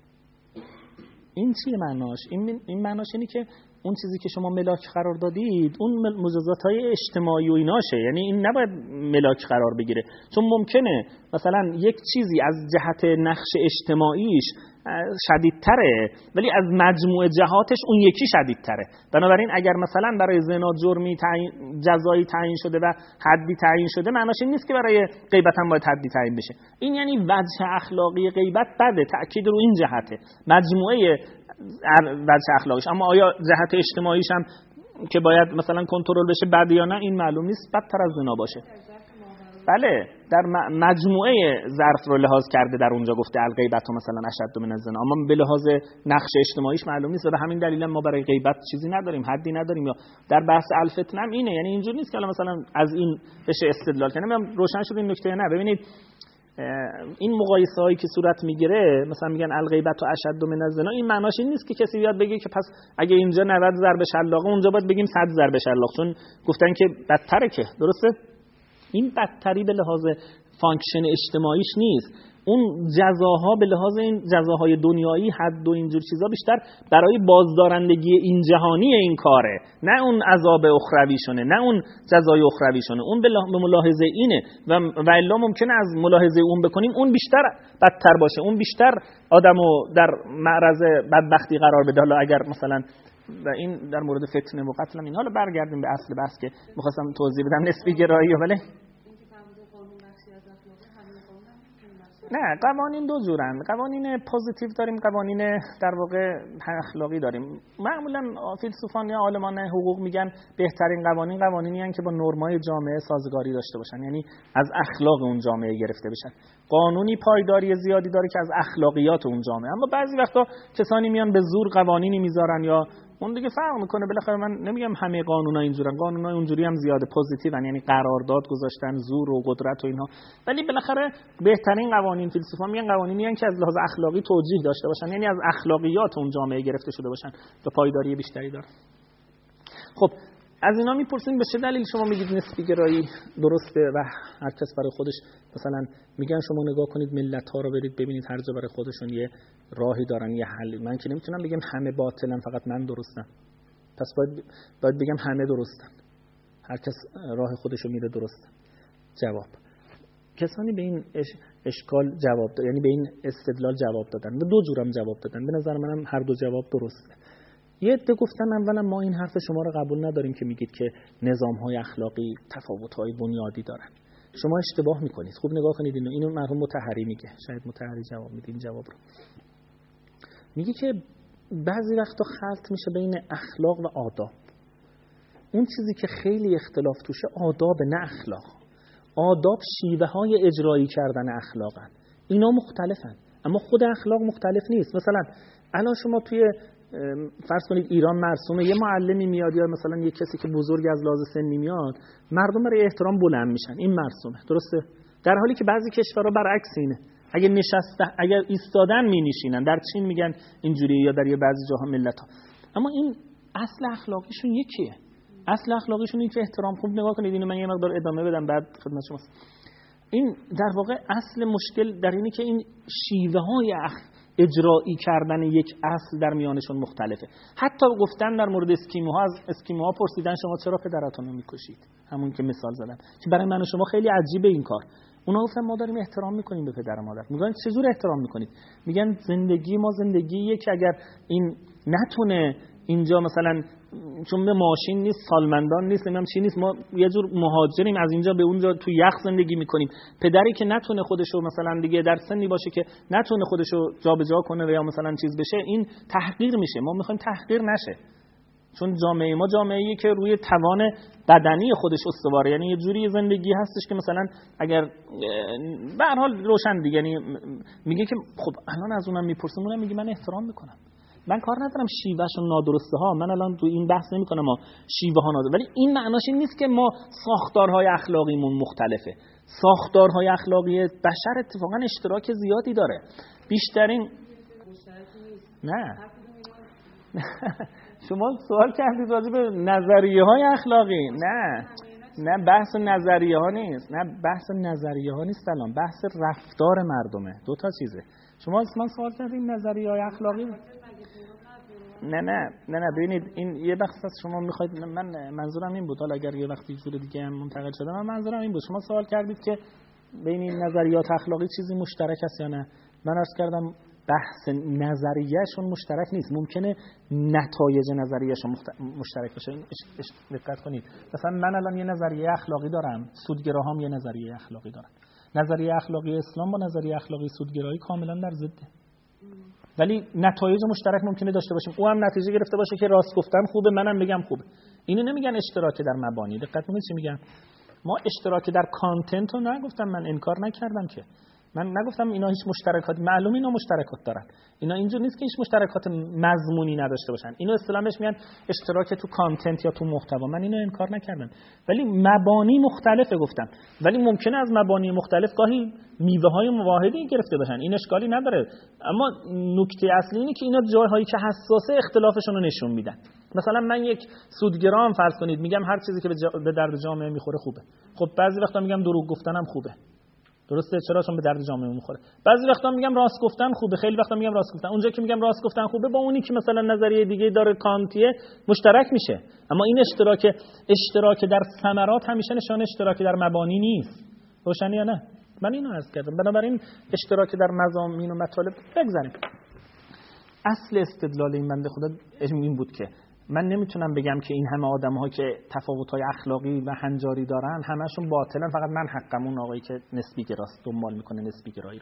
این چیه معناش؟ این این معناش اینه که اون چیزی که شما ملاک قرار دادید اون مجازات‌های اجتماعی و ایناشه، یعنی این نباید ملاک قرار بگیره. چون ممکنه مثلا یک چیزی از جهت نقش اجتماعیش شدیدتره ولی از مجموع جهاتش اون یکی شدیدتره. بنابراین اگر مثلا برای زنا جرمی تعیین، جزایی تعیین شده و حدی تعیین شده، معناش این نیست که برای غیبت هم باید حدی تعیین بشه. این یعنی وجه اخلاقی غیبت بده، تأکید رو این جهته، مجموعه وجه اخلاقیش. اما آیا جهت اجتماعیش هم که باید مثلا کنترل بشه بده یا نه، این معلوم نیست، بدتر از زنا باشه. بله در مجموعه ظرف رو لحاظ کرده، در اونجا گفته الغیبت مثلا اشد من الزنا، اما به لحاظ نقش اجتماعیش معلوم نیست و به همین دلیل ما برای غیبت چیزی نداریم، حدی نداریم. یا در بحث الفتنه هم اینه، یعنی اینجوری نیست که مثلا از این بشه استدلال کنه. من روشن شد این نکته. نه ببینید این مقایسه هایی که صورت میگیره، مثلا میگن الغیبت و اشد من الزنا، این معناش این نیست که کسی بیاد بگه که پس اگه اینجا نود ضرب شلاقه اونجا باید بگیم صد ضرب شلاق، چون گفتن که بدتره. که درسته این بدتری به لحاظ فانکشن اجتماعیش نیست، اون جزاها به لحاظ این جزاهای دنیایی، حد و اینجور چیزا بیشتر برای بازدارندگی این جهانی این کاره، نه اون عذاب اخرویشونه، نه اون جزای اخرویشونه. اون به ملاحظه اینه و و الا ممکنه از ملاحظه اون بکنیم اون بیشتر بدتر باشه، اون بیشتر آدمو در معرض بدبختی قرار بده. حالا اگر مثلا و این در مورد فتنه و قتل هم این. حالا برگردیم به اصل بحث که می‌خواستم توضیح بدم، نسبی گرایی. ولی نه، قوانین دو جورن، قوانین پوزیتیو داریم، قوانین در واقع اخلاقی داریم. معمولا فیلسوفان یا عالمان حقوق میگن بهترین قوانین قوانینی هستند که با نرم‌های جامعه سازگاری داشته باشن، یعنی از اخلاق اون جامعه گرفته بشن. قانونی پایداری زیادی داره که از اخلاقیات اون جامعه. اما بعضی وقتا کسانی میان به زور قوانینی میذارن، یا اون دیگه فرق میکنه. بالاخره من نمیگم همه قانونا اینجورن، قانونای اونجوری هم زیاده پوزیتیون، یعنی قرارداد گذاشتن، زور و قدرت و اینها. ولی بالاخره بهترین قوانین فیلسوفان میگن قوانینی هستند که از لحاظ اخلاقی توجیه داشته باشن، یعنی از اخلاقیات اون جامعه گرفته شده باشن و پایداری بیشتری دارن. خب از اینا میپرسیم به چه دلیل شما میگید نسبی گرایی درسته و هر کس برای خودش، مثلا میگن شما نگاه کنید ملت ها رو برید ببینید هر جا برای خودشون یه راهی دارن، یه حل. من که نمیتونم بگم همه باطلن فقط من درستم، پس باید باید بگم همه درستن، هر کس راه خودش رو میره درست. جواب کسانی به این اش... اشکال جواب دادن، یعنی به این استدلال جواب دادن و دو جورم جواب دادن. به نظر منم هر دو جواب درسته. یه عده گفتن اولا ما این حرف شما رو قبول نداریم که میگید که نظام‌های اخلاقی تفاوت‌های بنیادی دارن. شما اشتباه میکنید. خوب نگاه کنید اینو. اینو مرحوم مطهری میگه. شاید مطهری جواب میده این جواب رو. میگه که بعضی وقتا خلط میشه بین اخلاق و آداب. اون چیزی که خیلی اختلاف توشه آداب نه اخلاق. آداب شیوه‌های اجرایی کردن اخلاقن. اینا مختلفن. اما خود اخلاق مختلف نیست. مثلا الان شما توی فرض کنید ایران مرسومه یه معلمی میاد یا مثلا یه کسی که بزرگ از لحاظ سنی میاد، مردم برای احترام بلند میشن، این مرسومه، درسته؟ در حالی که بعضی کشورها برعکس اینه، اگه نشسته اگر ایستادن می‌نشینن. در چین میگن اینجوری یا در یه بعضی جاها ملت‌ها. اما این اصل اخلاقیشون یکیه. اصل اخلاقیشون اینه که احترام. خوب نگاه کنید اینو من یه مقدار ادامه بدم بعد خدمت شما. این در واقع اصل مشکل در اینه که این شیوه‌های اجرایی کردن یک اصل در میانشون مختلفه. حتی گفتن در مورد اسکیموها، از اسکیموها پرسیدن شما چرا پدراتون رو میکشید؟ همون که مثال زدم که برای من و شما خیلی عجیبه این کار. اونا گفتن ما داریم احترام میکنیم به پدر و مادر. میگن چجور احترام میکنید؟ میگن زندگی ما زندگیه که اگر این نتونه اینجا مثلا چون به ماشین نیست، سالمندان نیست، نمیدونم چی نیست، ما یه جور مهاجریم از اینجا به اونجا تو یخ زندگی میکنیم. پدری که نتونه خودشو مثلا دیگه در سنی باشه که نتونه خودشو جابجا کنه و یا مثلا چیز بشه، این تحقیر میشه. ما میخوایم تحقیر نشه، چون جامعه ما جامعه‌ایه که روی توان بدنی خودش استواره. یعنی یه جوری زندگی هستش که مثلا اگر به هر حال روشن دیگه، یعنی میگه که خب الان از اونم میپرسم، اونم میگه من احترام میکنم، من کار ندارم شیوهشون نادرسته ها، من الان تو این بحث نمی کنم ما شیوه ها نادرسته، ولی این معناش این نیست که ما ساختارهای اخلاقیمون مختلفه. ساختارهای اخلاقی بشر اتفاقا اشتراک زیادی داره. بیشترین نه شما سوال کردید راجع به نظریه های اخلاقی. نه نه بحث نظریه ها نیست، نه بحث نظریه ها نیست، الان بحث رفتار مردمه. دو تا چیزه. شما از من سوال کردید نظریه های اخلاقی. نه نه نه نه ببینید این یه بحث از شما میخواید، من منظورم این بود، حالا اگر یه وقتی جور دیگه هم منتقل شده، من منظورم این بود. شما سوال کردید که بین این نظریات اخلاقی چیزی مشترک است یا نه. من عرض کردم بحث نظریه‌شون مشترک نیست، ممکنه نتایج نظریه‌شون مشترک باشه. این دقت کنید، مثلا من الان یه نظریه اخلاقی دارم، سودگراهام یه نظریه اخلاقی دارن. نظریه اخلاقی اسلام با نظریه اخلاقی سودگرایی کاملا در ضده، ولی نتایج مشترک ممکنه داشته باشیم. او هم نتیجه گرفته باشه که راست گفتم خوبه، منم بگم خوبه. اینو نمیگن اشتراک در مبانی. دقت کنید چی میگم. ما اشتراک در کانتنت رو نگفتم، من انکار نکردم که، من نگفتم اینا هیچ مشترکات، معلومه اینا مشترکات دارن. اینا اینجور نیست که هیچ مشترکات مضمونی نداشته باشن. اینو اصطلاحش میگن اشتراک تو کانتنت یا تو محتوا. من اینو انکار نکردم، ولی مبانی مختلفه گفتم. ولی ممکنه از مبانی مختلف گاهی میوه‌های مواحدی گرفته باشن، این اشکالی نداره. اما نکته اصلی اینه که اینا جای‌هایی که حساسه اختلافشون رو نشون میدن. مثلا من یک سودگرام فرض کنید، میگم هر چیزی که به, جا... به درد جامعه میخوره خوبه. خب بعضی وقتا میگم دروغ گفتنم خوبه. درسته؟ چرا؟ چون به درد جامعه میخوره. بعضی وقتا میگم راست گفتن خوبه، خیلی وقتا میگم راست گفتن. اونجا که میگم راست گفتن خوبه با اونی که مثلا نظریه دیگه داره کانتیه مشترک میشه. اما این اشتراک اشتراک در ثمرات همیشه نشانه اشتراک در مبانی نیست. روشنی یا نه؟ من اینو عرض کردم. بنابراین اشتراک در مضامین و مطالب بگذاریم. اصل استدلال این بنده خدا این بود که من نمیتونم بگم که این همه آدم‌ها که تفاوت‌های اخلاقی و هنجاری دارن همشون باطلن، فقط من حقم اون آقایی که نسبی گراست دنبال میکنه نسبی گرایی رو.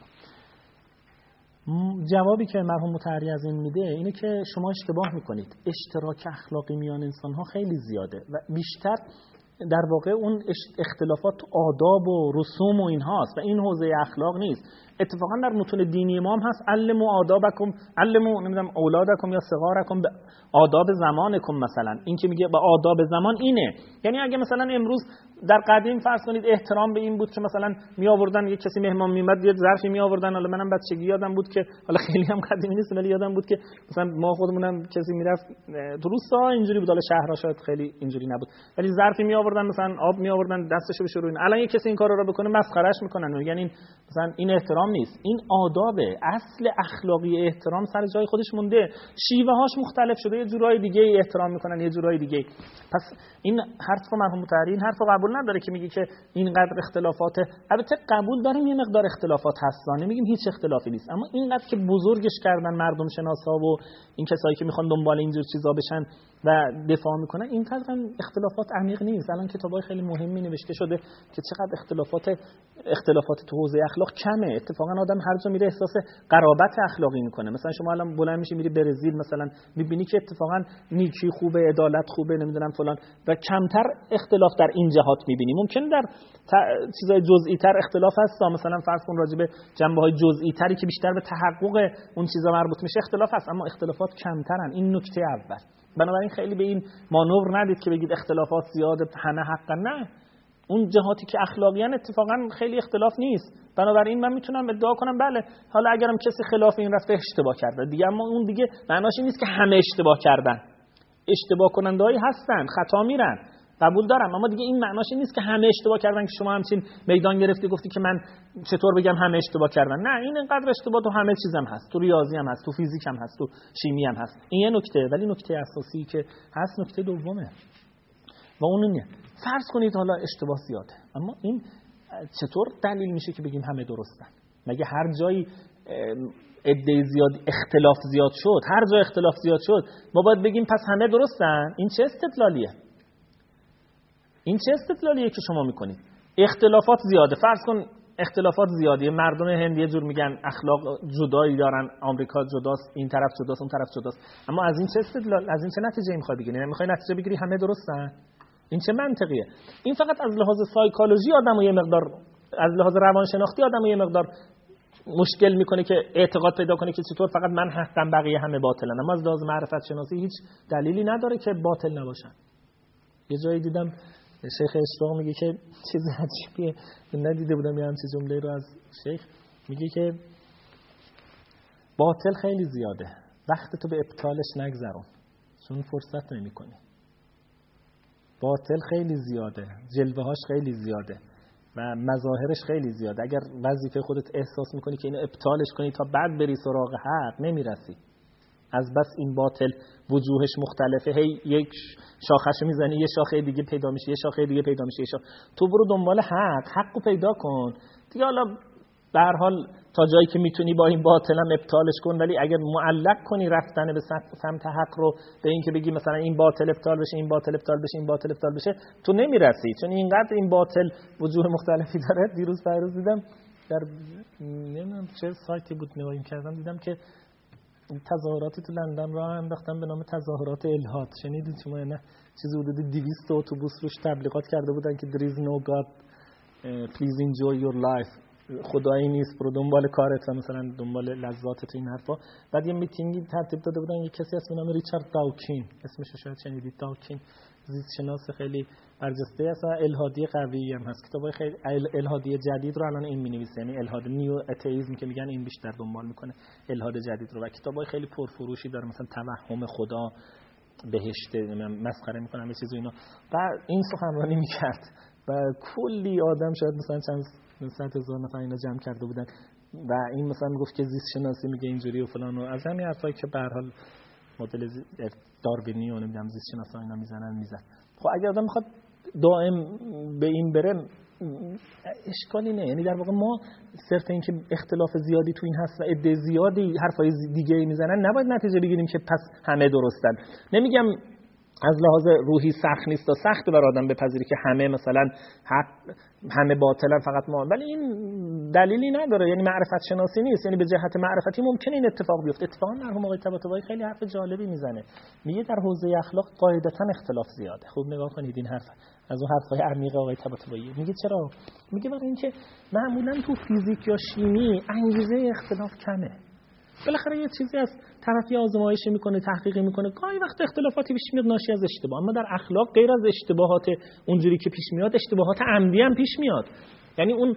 جوابی که مرحوم مطهری از این میده اینه که شما اشتباه میکنید. اشتراک اخلاقی میان انسان‌ها خیلی زیاده و بیشتر در واقع اون اختلافات آداب و رسوم و اینهاست و این حوزه اخلاق نیست. اتفاقا در متون دینی ما هم هست علموا آدابکم، علموا نمیدونم اولادکم یا صغارکم به آداب زمانکم. مثلا این که میگه با آداب زمان اینه، یعنی اگه مثلا امروز در قدیم فرض کنید احترام به این بود که مثلا می آوردن یک کسی مهمان میومد یه ظرفی می آوردن، حالا منم بچگی یادم بود که حالا خیلی هم قدیمی نیست ولی یادم بود که مثلا ما خودمونم کسی میرفت تو روستا اینجوری بود، حالا شهرها شاید خیلی اینجوری نبود، ولی ظرفی می آوردن مثلا آب می آوردن دستشو بشه روی. الان یک کسی این کارو رو بکنه مسخرهش میکنن، یعنی مثلا این احترام نیست، این آدابه. اصل اخلاقی احترام سر جای خودش مونده، شیوه هاش مختلف شده، یه جورای دیگه احترام میکنن یه جورای دیگه. پس این حرف مرحوم مطهری این حرفو قبول نداره که میگه که اینقدر اختلافات، البته قبول داریم یه مقدار اختلافات هست، نمیگیم هیچ اختلافی نیست، اما اینقدر که بزرگش کردن مردم شناسا و این کسایی که میخوان دنبال اینجور چیزا بشن و دفاع میکنن، اینقدر اختلافات عمیق نیست. الان کتابای خیلی مهمی نوشته شده که چقدر اختلافات اختلافات تو حوزه اخلاق کمه. اتفاقا آدم هر جا میره احساس قرابت اخلاقی میکنه. مثلا شما الان بلند میشی میری برزیل مثلا میبینی که اتفاقا نیکی خوبه، عدالت خوبه، نمیدونم فلان، و کمتر اختلاف در این جهات میبینی. ممکن در چیزای جزئی تر اختلاف هست، مثلا فرض کن راجع به جنبه های جزئی تری که بیشتر به تحقق اون چیزا مربوط میشه اختلاف هست، اما اختلافات کمترن. این نکته اول. بنابراین خیلی به این مانور ندید که بگید اختلافات زیاده همه حقا، نه. اون جهاتی که اخلاقیان اتفاقا خیلی اختلاف نیست. بنابراین من میتونم ادعا کنم بله حالا اگرم کسی خلاف این رفته اشتباه کرده دیگه، اما اون دیگه معناش این نیست که همه اشتباه کردن. اشتباه کننده‌ای هستن، خطا میرن، قبول دارم، اما دیگه این معناش این نیست که همه اشتباه کردن که شما همچین میدان گرفتی گفتی که من چطور بگم همه اشتباه کردن. نه، این اینقدر اشتباه تو همه چیزم هست، تو ریاضی هم هست، تو فیزیک هم هست، تو شیمی هم هست. این یه نکته، ولی نکته اساسی که هست نکته دومه و اون اینه فرض کنید حالا اشتباه زیاده، اما این چطور دلیل میشه که بگیم همه درستن؟ مگه هر جایی عده زیاد اختلاف زیاد شد، هر جا اختلاف زیاد شد ما باید بگیم پس همه درستن؟ این چه استدلالیه؟ این چه استدلالیه که شما میکنید؟ اختلافات زیاده، فرض کن اختلافات زیاده، مردم هند یه جور میگن اخلاق جدایی دارن، آمریکا جداست، این طرف جداست، اون طرف جداست، اما از این چه استدلال، از این چه نتیجه میخوای بگیری؟ نمیخوای نتیجه بگیری همه درستن؟ این چه منطقیه؟ این فقط از لحاظ سایکولوژی آدمو یه مقدار، از لحاظ روانشناختی آدمو یه مقدار مشکل میکنه که اعتقاد پیدا کنه که چطور فقط من حقم بقیه همه باطلن، اما از لحاظ معرفت شناسی هیچ دلیلی نداره که باطل نباشن. یه جایی دیدم شیخ اشراق میگه که چیز عجیبیه، ندیده بودم یه همچین جمله رو از شیخ، میگه که باطل خیلی زیاده، وقت تو به ابطالش نگذرون چون فرصت نمیکنی. باطل خیلی زیاده، جلوه‌هاش خیلی زیاده و مظاهرش خیلی زیاده. اگر وظیفه خودت احساس میکنی که اینو ابطالش کنی تا بعد بری سراغ حق، نمیرسی. از بس این باطل وجوهش مختلفه، هی یک شاخه‌شو میزنی یه شاخه دیگه پیدا میشه، یه شاخه دیگه پیدا میشه، یه شاخه. تو برو دنبال حق، حقو پیدا کن دیگه. حالا به هر حال تا جایی که میتونی با این باطل هم ابطالش کن، ولی اگر معلق کنی رفتن به سمت حق رو به این که بگی مثلا این باطل ابطال بشه، این باطل ابطال بشه، این باطل ابطال بشه، تو نمیرسی، چون اینقدر این باطل وجوه مختلفی داره. دیروز پیروز دیدم در نمیدونم چه سایتی بود نگاه کردم، دیدم که تظاهراتی تو لندن راه انداختن به نام تظاهرات الحاد. شنیدید شما نه؟ چیزی حدود دویست اتوبوس روش تبلیغات کرده بودن که there is no God, please enjoy your life. خدایی نیست، برو دنبال کارت، مثلا دنبال لذاتت، این حرفا. بعد یه میتینگی ترتیب داده بودن، یه کسی اسم نام ریچارد داوکین، اسمش رو شاید شنیدید، داوکین زیست شناس خیلی برجسته است و الحادی قوی هم هست. کتابای خیلی الحادی جدید رو الان این می‌نویسه، یعنی الحاد نیو اتئیسم که میگن این بیشتر دنبال میکنه الحاد جدید رو، و کتابای خیلی پرفروشی داره، مثلا توهم خدا، بهشت، مسخره میکنه همه چیز اینا. بعد این سخنرانی میکرد و کلی آدم، شاید مثلا چند صد هزار نفر اینا جمع کرده بودن و این مثلا میگفت که زیست شناسی میگه اینجوری و فلان و از همین حرفایی که به هر حال مدل داروینی و نمیدونم زیست شناسا اینا میزنن میزن. خب اگه آدم میخواد دائم به این بره اشکالی نه، یعنی در واقع ما صرف این که اختلاف زیادی تو این هست و عده زیادی حرفای دیگه میزنن نباید نتیجه بگیریم که پس همه درستن. نمیگم از لحاظ روحی سخت نیست، سخت برای آدم بپذیری که همه مثلا حق، همه باطلن فقط ما، ولی این دلیلی نداره، یعنی معرفت شناسی نیست. یعنی به جهت معرفتی ممکنه این اتفاق بیفته. اتفاقا مرحوم آقای طباطبایی خیلی حرف جالبی میزنه، میگه در حوزه اخلاق قاعدتا اختلاف زیاده. خوب نگاه کنید این حرف از اون حرفای عمیق آقای طباطبایی. میگه چرا؟ میگه برای اینکه معمولا تو فیزیک یا شیمی انگیزه اختلاف کمه. بالاخره یه چیزی از طرفی آزمایشی میکنه، تحقیقی میکنه، گاهی وقت اختلافاتی پیش میاد ناشی از اشتباه. اما در اخلاق غیر از اشتباهات اونجوری که پیش میاد، اشتباهات عمدی هم پیش میاد. یعنی اون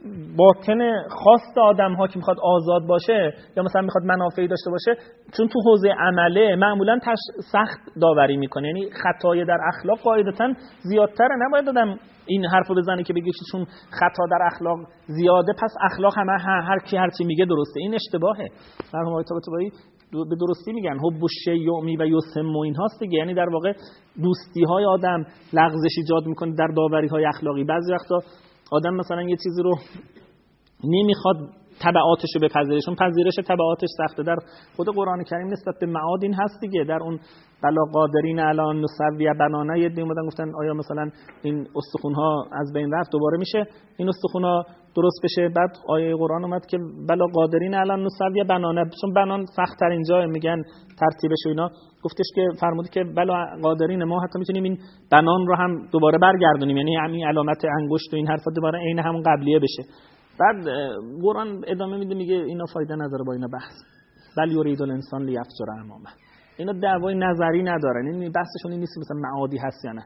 باطن خواست آدم ها که میخواد آزاد باشه یا مثلا میخواد منافعی داشته باشه، چون تو حوزه عمله معمولا سخت داوری میکنه. یعنی خطای در اخلاق قاعدتا زیادتره. نباید دادم این حرفو بزنه که بگی چون خطا در اخلاق زیاده پس اخلاق همه هر کی هر چی میگه درسته. این اشتباهه. مرحوم آقای طباطبایی به درستی میگن حب الشیء یعمی و یسم و این هاست دیگه. یعنی در واقع دوستی های آدم لغزش ایجاد میکنه در داوری های اخلاقی. بعضی وقتا آدم مثلا یه چیزی رو نمیخواد تبعاتش رو بپذیره، چون پذیرش تبعاتش سخته. در خود قرآن کریم نسبت به معاد این هست دیگه. در اون بلا قادرین علی ان نسوی بنانه یه دیگه گفتن آیا مثلا این استخوان‌ها از بین رفت دوباره میشه این استخوان‌ها درست بشه؟ بعد آیه قرآن اومد که بلا قادرین علی ان نسوی بنانه، چون بنان سخت ترین جای میگن ترتیبش و اینا، گفتش که فرمودی که بلا قادرین ما حتی میتونیم این بنان رو هم دوباره برگردونیم، یعنی همین علامت انگشت و این حرفا دوباره عین همون قبلیه بشه. بعد قرآن ادامه میده میگه اینا فایده نداره با اینا بحث. بل یرید الانسان لیفجر امامه. اینا دعوای نظری ندارن. این بحثشون این نیست مثلا معادی هست یا نه.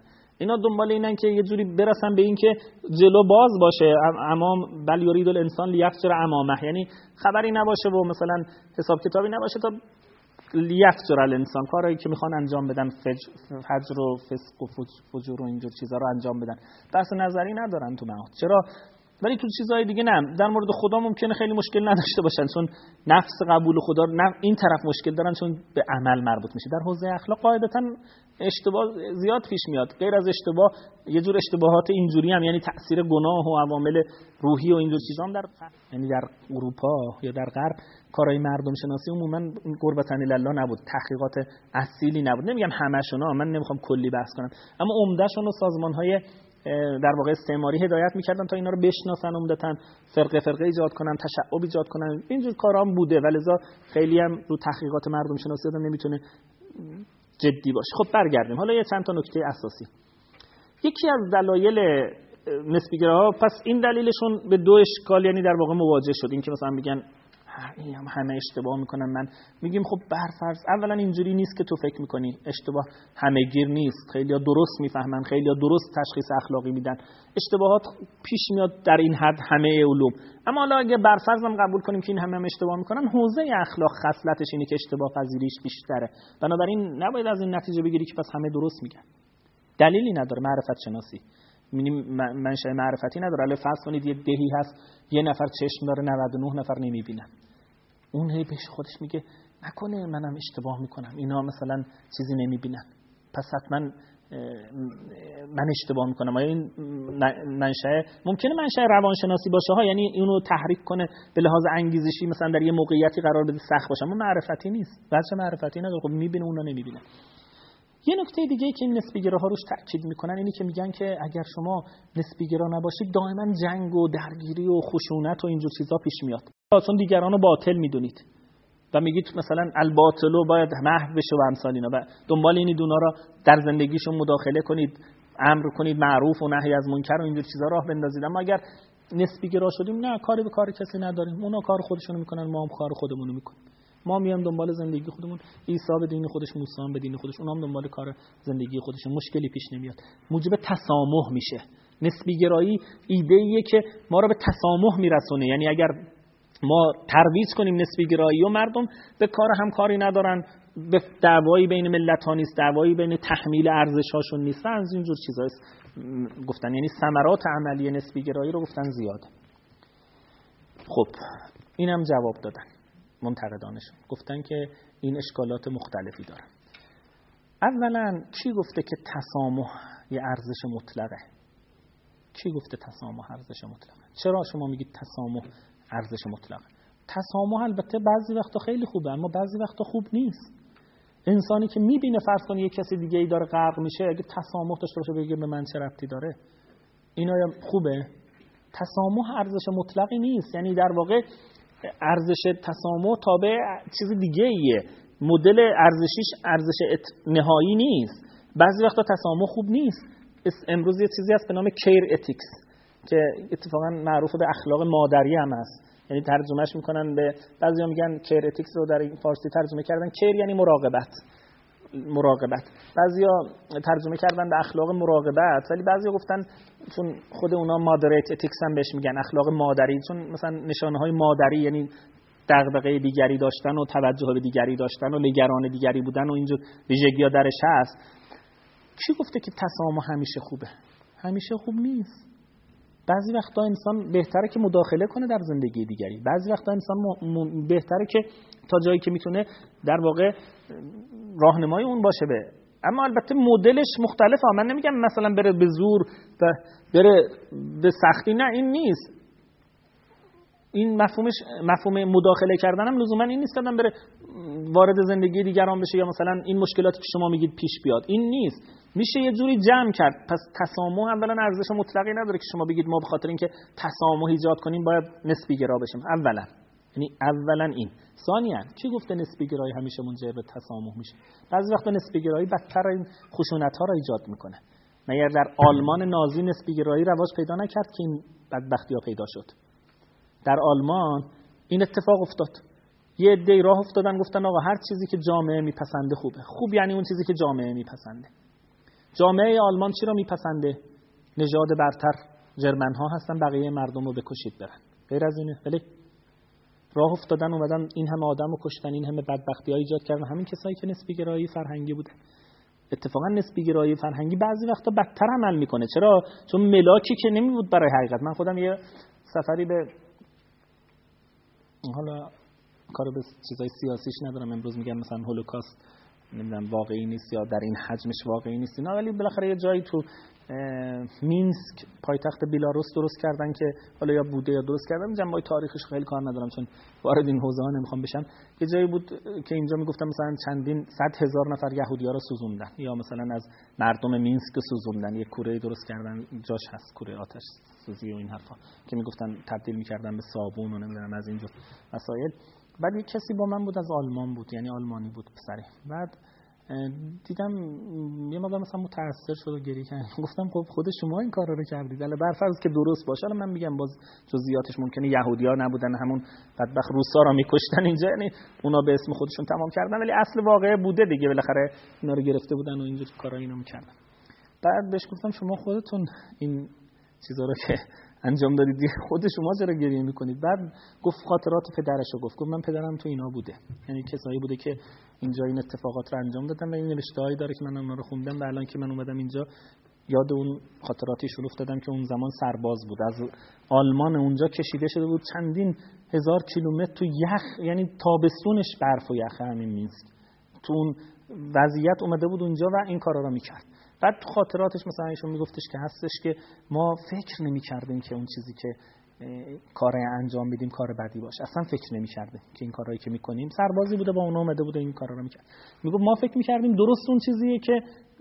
اینا دنبال اینن که یه جوری برسن به این که جلو باز باشه، امام بل یرید الانسان لیفجر امامه، یعنی خبری نباشه و مثلا حساب کتابی نباشه تا لیفجر الانسان، کارهایی که میخوان انجام بدن، فجر و فسق و فجور و اینجور چیزا رو انجام بدن، بحث نظری ندارن تو معاد. چرا؟ ولی تو چیزهای دیگه نه. در مورد خدا ممکنه خیلی مشکل نداشته باشن، چون نفس قبول خدا نه این طرف مشکل دارن، چون به عمل مربوط میشه. در حوزه اخلاق قاعدتا اشتباه زیاد پیش میاد. غیر از اشتباه یه جور اشتباهات اینجوری هم، یعنی تأثیر گناه و عوامل روحی و اینجور چیزا هم در یعنی در اروپا یا در غرب کارهای مردم شناسی عموما قربتن الله نبود، تحقیقات اصیلی نبود. نمیگم همشون ها، من نمیخوام کلی بحث کنم، اما عمدهشون و سازمان‌های در واقع استعماری هدایت میکردن تا اینا رو بشناسن، عمدتاً فرقه فرقه ایجاد کنن، تشعب ایجاد کنن، اینجور کارا هم بوده، ولذا خیلی هم رو تحقیقات مردم شناسی آدم نمیتونه جدی باشه. خب برگردیم حالا یه چند تا نکته اساسی. یکی از دلایل نسبی‌گراها، پس این دلیلشون به دو اشکال یعنی در واقع مواجه شد، این که مثلا میگن هم همه اشتباه میکنن، من میگیم خب برفرض اولا اینجوری نیست که تو فکر میکنی، اشتباه همه‌گیر نیست، خیلی‌ها درست میفهمن، خیلی‌ها درست تشخیص اخلاقی میدن، اشتباهات پیش میاد در این حد همه علوم. اما حالا اگه برفرض هم قبول کنیم که این همه هم اشتباه میکنن، حوزه اخلاق خصلتش اینه که اشتباه پذیریش بیشتره، بنابراین نباید از این نتیجه بگیری که پس همه درست میگن. دلیلی نداره. معرفت شناسی می‌بینیم منشأ معرفتی نداره. الان فرض کنید یه دهی هست، یه نفر چشم داره، نود و نه نفر نمیبینن، اون هی بهش خودش میگه نکنه منم اشتباه میکنم، اینا مثلا چیزی نمیبینن، پس حتما من اشتباه میکنم. آیا این منشأ ممکنه منشأ روانشناسی باشه ها، یعنی اونو تحریک کنه به لحاظ انگیزشی، مثلا در یه موقعیتی قرار بده سخت باشه، اما معرفتی نیست. بچه معرفتی نداره، خب میبینه اونا نمیبینن. یه نکته دیگه ای که این نسبی‌گراها روش تاکید میکنن اینی که میگن که اگر شما نسبی‌گرا نباشید دائما جنگ و درگیری و خشونت و اینجور چیزا پیش میاد، چون دیگران رو باطل میدونید و میگید مثلا الباطلو باید محو بشه و امثال اینا، و دنبال اینید اونا رو در زندگیشون مداخله کنید، امر کنید معروف و نهی از منکر و اینجور چیزا راه بندازید. اما اگر نسبی‌گرا شدیم نه، کاری به کار کسی نداریم، اونا کار خودشونو میکنن، ما هم کار خودمونو میکنیم، ما میام دنبال زندگی خودمون، عیسی به دین خودش، موسی هم به دین خودش، اونام دنبال کار زندگی خودشون، مشکلی پیش نمیاد، موجب تسامح میشه. نسبی‌گرایی ایده ایه که ما رو به تسامح میرسونه، یعنی اگر ما ترویج کنیم نسبی‌گرایی و مردم به کار هم کاری ندارن، به دعوایی بین ملت‌ها نیست، دعوایی بین تحمیل ارزش‌هاشون نیست، از اینجور چیزا گفتن، یعنی ثمرات عملی نسبی‌گرایی رو گفتن زیاده. خب اینم جواب دادن منتقدانشون، گفتن که این اشکالات مختلفی داره. اولا کی گفته که تسامح یه ارزش مطلقه؟ کی گفته تسامح ارزش مطلقه؟ چرا شما میگید تسامح ارزش مطلقه؟ تسامح البته بعضی وقتا خیلی خوبه، اما بعضی وقتا خوب نیست. انسانی که میبینه فرض کنه یه کسی دیگه ای داره غرق میشه، اگه تسامح داشته باشه بگه به من چه ربطی داره؟ اینا خوبه؟ تسامح ارزش مطلقی نیست، یعنی در واقع ارزش تسامح تابع چیز دیگه ایه، مدل ارزشیش ارزش نهایی نیست. بعضی وقتا تسامح خوب نیست. امروز یه چیزی هست به نام کیر اتیکس که اتفاقا معروف به اخلاق مادری هم هست، یعنی ترجمهش میکنن به، بعضیا میگن کیر اتیکس رو در فارسی ترجمه کردن، کیر یعنی مراقبت، مراقبت، بعضیا ترجمه کردن به اخلاق مراقبت، ولی بعضیا گفتن چون خود اونا مادریت اتیکس هم بهش میگن، اخلاق مادری، چون مثلا نشانه‌های مادری یعنی دغدغه دیگری داشتن و توجه به دیگری داشتن و نگران دیگری بودن و اینجور ویژگی‌ها درش هست. کی گفته که تسامح همیشه خوبه؟ همیشه خوب نیست. بعضی وقتا انسان بهتره که مداخله کنه در زندگی دیگری، بعضی وقتا انسان م... بهتره که تا جایی که میتونه در واقع راهنمای اون باشه به، اما البته مدلش مختلفه. من نمیگم مثلا بره به زور و بره به سختی، نه این نیست. این مفهومش مفهوم مداخله کردن هم لزوما این نیست که آدم بره وارد زندگی دیگران بشه یا مثلا این مشکلاتی که شما میگید پیش بیاد، این نیست. میشه یه جوری جمع کرد. پس تسامح اولا ارزش مطلقی نداره که شما بگید ما به خاطر اینکه تسامح ایجاد کنیم باید نسبی گرا بشیم. اولا یعنی اولا این. ثانیاً کی گفته نسبی گرایی همیشه منجر به تسامح میشه؟ بعضی وقتا نسبی گرایی بدتر این خشونت ها را ایجاد میکنه. مگر در آلمان نازی نسبی گرایی رواج پیدا نکرد که این بدبختی ها پیدا شد؟ در آلمان این اتفاق افتاد. یه عده‌ای راه افتادن گفتن آقا هر چیزی که جامعه میپسنده خوبه. خوب یعنی اون چیزی که جامعه میپسنده. جامعه آلمان چی را میپسنده؟ نژاد برتر ژرمن ها هستن، بقیه مردم رو بکشید برن. غیر از اینه. ولی راه افتادن اومدن این همه آدم رو کشتن، این همه بدبختی ها ایجاد کردن، همین کسایی که نسبی گرایی فرهنگی بوده. اتفاقا نسبی گرایی فرهنگی بعضی وقتا بدتر عمل میکنه. چرا؟ چون ملاکی که نمی بود برای حقیقت. من خودم یه سفری به، حالا کار به چیزای سیاسیش ندارم، امروز میگن مثلا هولوکاست نمیدونم واقعی نیست یا در این حجمش واقعی نیست، نه، ولی بالاخره یه جایی تو مینسک پایتخت بیلاروس درست کردن که حالا یا بوده یا درست کردن، جنبه‌های تاریخیش خیلی کار ندارم چون وارد این حوزه ها نمیخوام بشم. یه جایی بود که اینجا میگفتن مثلا چندین صد هزار نفر یهودی‌ها رو سوزوندن، یا مثلا از مردم مینسک سوزوندن، یه کوره درست کردن جاش هست، کوره آتش سوزی و این حرفا که میگفتن تبدیل میکردن به صابون و نمیدونم از اینجور مسائل. بعد یک کسی با من بود از آلمان بود، یعنی آلمانی بود پسری. بعد دیدم یه مقدار مثلا متأثر شد و گریه کرد. گفتم خب خود شما این کارا رو کردید. البته برفرض که درست باشه، الان من میگم باز جزئیاتش ممکنه یهودی‌ها نبودن، همون بدبخت روسا را میکشتن اینجا، یعنی اونا به اسم خودشون تمام کردن، ولی اصل واقعه بوده دیگه، بالاخره اینا رو گرفته بودن و اینجور کارا اینو میکردن. بعد بهش گفتم شما خودتون این چیزا رو که انجام دادید خود شما چرا گریه میکنید؟ بعد گفت خاطرات پدرشو گفت. گفت من پدرم تو اینا بوده، یعنی کسایی بوده که اینجا این اتفاقات رو انجام دادن و این نوشته‌هایی داره که من اونا رو خوندم و الان که من اومدم اینجا یاد اون خاطراتیشون افتادم که اون زمان سرباز بود، از آلمان اونجا کشیده شده بود چندین هزار کیلومتر تو یخ، یعنی تابستونش برف و یخ همین مینسک، تو اون وضعیت اومده بود اونجا و این کارا رو میکرد. بعد تو خاطراتش مثلا ایشون میگفتش که هستش که ما فکر نمی‌کردیم که اون چیزی که کار انجام میدیم کار بدی باشه، اصلا فکر نمی‌کردیم که این کارهایی که میکنیم، سربازی بوده با اون اومده بوده این کارا رو میکرد. میگفت ما فکر می‌کردیم درست اون چیزیه که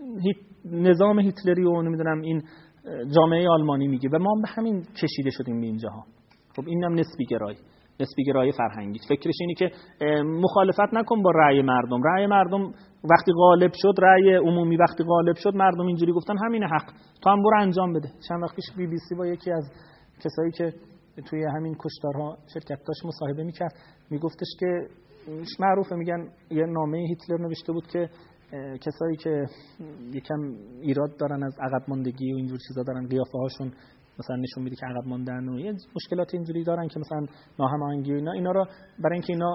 نظام هیتلری و نمیدونم این جامعه آلمانی میگه و ما به همین کشیده شدیم به اینجاها. خب اینم نسبی گرایی، نسبی گرایی فرهنگی. فکرش اینی که مخالفت نکن با رأی مردم. رأی مردم وقتی غالب شد، رأی عمومی وقتی غالب شد، مردم اینجوری گفتن همین حق، تو هم برو انجام بده. چند وقت پیش بی بی سی با یکی از کسایی که توی همین کشتارها شرکت داشت مصاحبه میکرد، میگفتش که معروفه، میگن یه نامه هیتلر نوشته بود که کسایی که یکم ایراد دارن از عقب ماندگی و اینجور چیزا دارن، قیافه هاشون مثلا نشون میده که عقب ماندن و یه مشکلات اینجوری دارن که مثلا ناهماهنگی و اینا، اینا رو برای اینکه اینا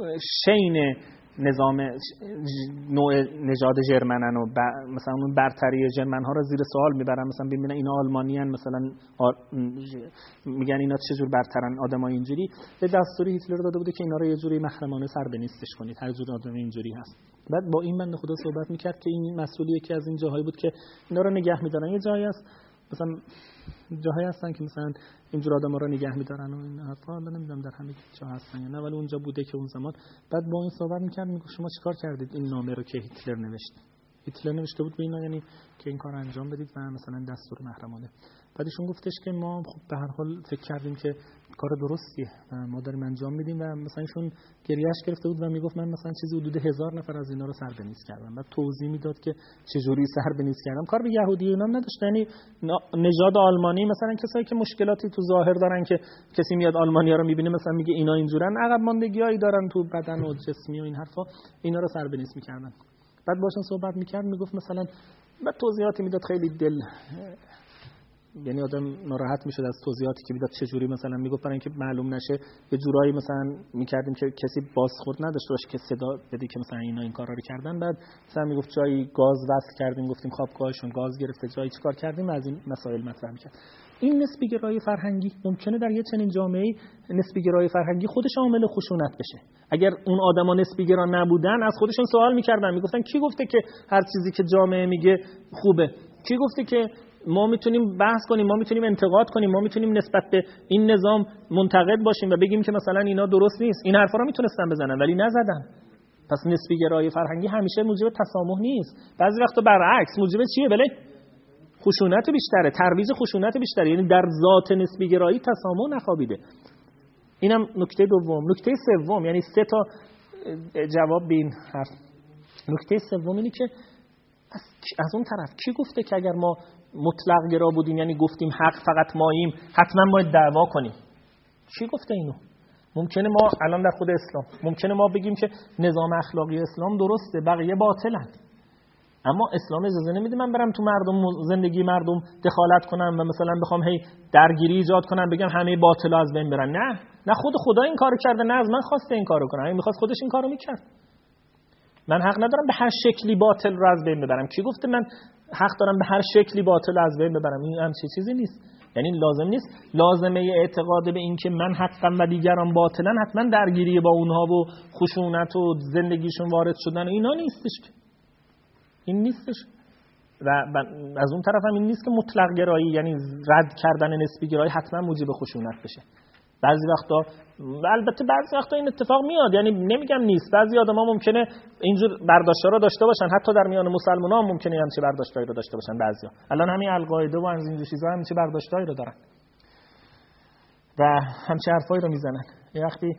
شین نظام نوع نژاد ژرمنن و مثلا اون برتری ژرمن ها رو زیر سوال میبرن، مثلا ببینن اینا آلمانی ان، مثلا آل... میگن اینا چه جور برترن آدمای اینجوری، به دستوری هیتلر داده بوده که اینا رو یه جوری محرمانه سر به نیستش کنید، هر جور آدم اینجوری هست. بعد با این بنده خدا صحبت میکرد که این مسئولیه که از این جاهایی بود که اینا رو نگه میدارن. یه جایی هست مثلا جاهایی هستن که مثلا اینجور آدم‌ها رو نگه می‌دارن و این حرفا، حالا نمی‌دونم در همه جا هستن یا نه، ولی اونجا بوده که اون زمان. بعد با این صحبت می‌کرد، میگه شما چیکار کردید این نامه رو که هیتلر نوشت؟ هیتلر نوشته بود به اینا، یعنی که این کارو انجام بدید و مثلا دستور محرمانه. بعد ایشون گفتش که ما خب به هر حال فکر کردیم که کار درستیه و ما داریم انجام میدیم و مثلا ایشون گریهش گرفته بود و میگفت من مثلا چیزی حدود هزار نفر از اینا رو سر به نیست کردم. بعد توضیح میداد که چه جوری سر به نیست کردم. کار به یهودی اینا نداشت، یعنی نژاد آلمانی، مثلا کسایی که مشکلاتی تو ظاهر دارن که کسی میاد آلمانی‌ها رو میبینه مثلا میگه اینا اینجورن، عقب ماندگیایی دارن تو بدن و جسمی و این حرفا، اینا رو سر به نیست میکردن. بعد باشون صحبت میکرد، میگفت مثلا بعد توضیحاتی میداد خیلی دل، یعنی آدم ناراحت میشد از توضیحاتی که میداد چه جوری، مثلا میگفت برای اینکه معلوم نشه یه جورایی مثلا میکردیم که کسی بازخورد نداشته باشه که صدا بده که مثلا اینا این کارا رو کردن. بعد مثلا میگفت جایی گاز وصل کردیم، گفتیم خوابگاهشون گاز گرفته، جایی چیکار کردیم، از این مسائل مطرح میکرد. این نسبی گرایی فرهنگی ممکنه در یه چنین جامعه‌ای نسبی گرایی فرهنگی خودش عامل خشونت بشه. اگر اون آدما نسبی گرا نبودن از خودشون سوال میکردن، میگفتن کی گفته که هر چیزی که جامعه میگه خوبه؟ کی گفته که ما میتونیم بحث کنیم، ما میتونیم انتقاد کنیم، ما میتونیم نسبت به این نظام منتقد باشیم و بگیم که مثلا اینا درست نیست؟ این حرفا رو میتونستن بزنن ولی نزدن. پس نسبی گرایی فرهنگی همیشه موجب تسامح نیست، بعضی وقتا برعکس موجب چیه؟ بله خشونت بیشتره، ترویج خشونت بیشتره، یعنی در ذات نسبی گرایی تسامح نخوابیده. اینم نکته دوم. نکته سوم، یعنی سه تا جواب به این حرف. نکته سوم اینه که از, از اون طرف کی گفته که اگر ما مطلق گرا بودیم، یعنی گفتیم حق فقط ماییم، حتما باید دعوا کنیم؟ کی گفته اینو؟ ممکنه ما الان در خود اسلام ممکنه ما بگیم که نظام اخلاقی اسلام درسته، بقیه باطلن. اما اسلام اجازه نمیده من برم تو مردم زندگی مردم دخالت کنم و مثلا بخوام هی درگیری ایجاد کنم بگم همه باطلا از بین برن. نه نه خود خدا این کارو کرده، نه از من خواسته این کارو کنم. اگه می‌خواست خودش این کارو می‌کرد. من حق ندارم به هر شکلی باطل رو از بین ببرم. کی گفته من حق دارم به هر شکلی باطل از بین ببرم؟ این همچین چیزی نیست. یعنی لازم نیست لازمه اعتقاد به این که من حقم و دیگران باطلن حتما درگیری با اونها و خشونت و زندگیشون وارد شدن اینا نیستش. این نیستش. و از اون طرف هم این نیست که مطلق گرایی یعنی رد کردن نسبی گرایی حتما موجب خشونت بشه. بعضی وقتا البته بعضی وقتا این اتفاق میاد، یعنی نمیگم نیست، بعضی آدما ممکنه اینجور برداشت‌ها رو داشته باشن، حتی در میان مسلمان‌ها هم ممکنه همچین برداشتایی رو داشته باشن بعضیا. الان همین القاعده و از اینجور چیزا همچین برداشتایی رو دارن و همچین حرفایی رو میزنن. یه وقتی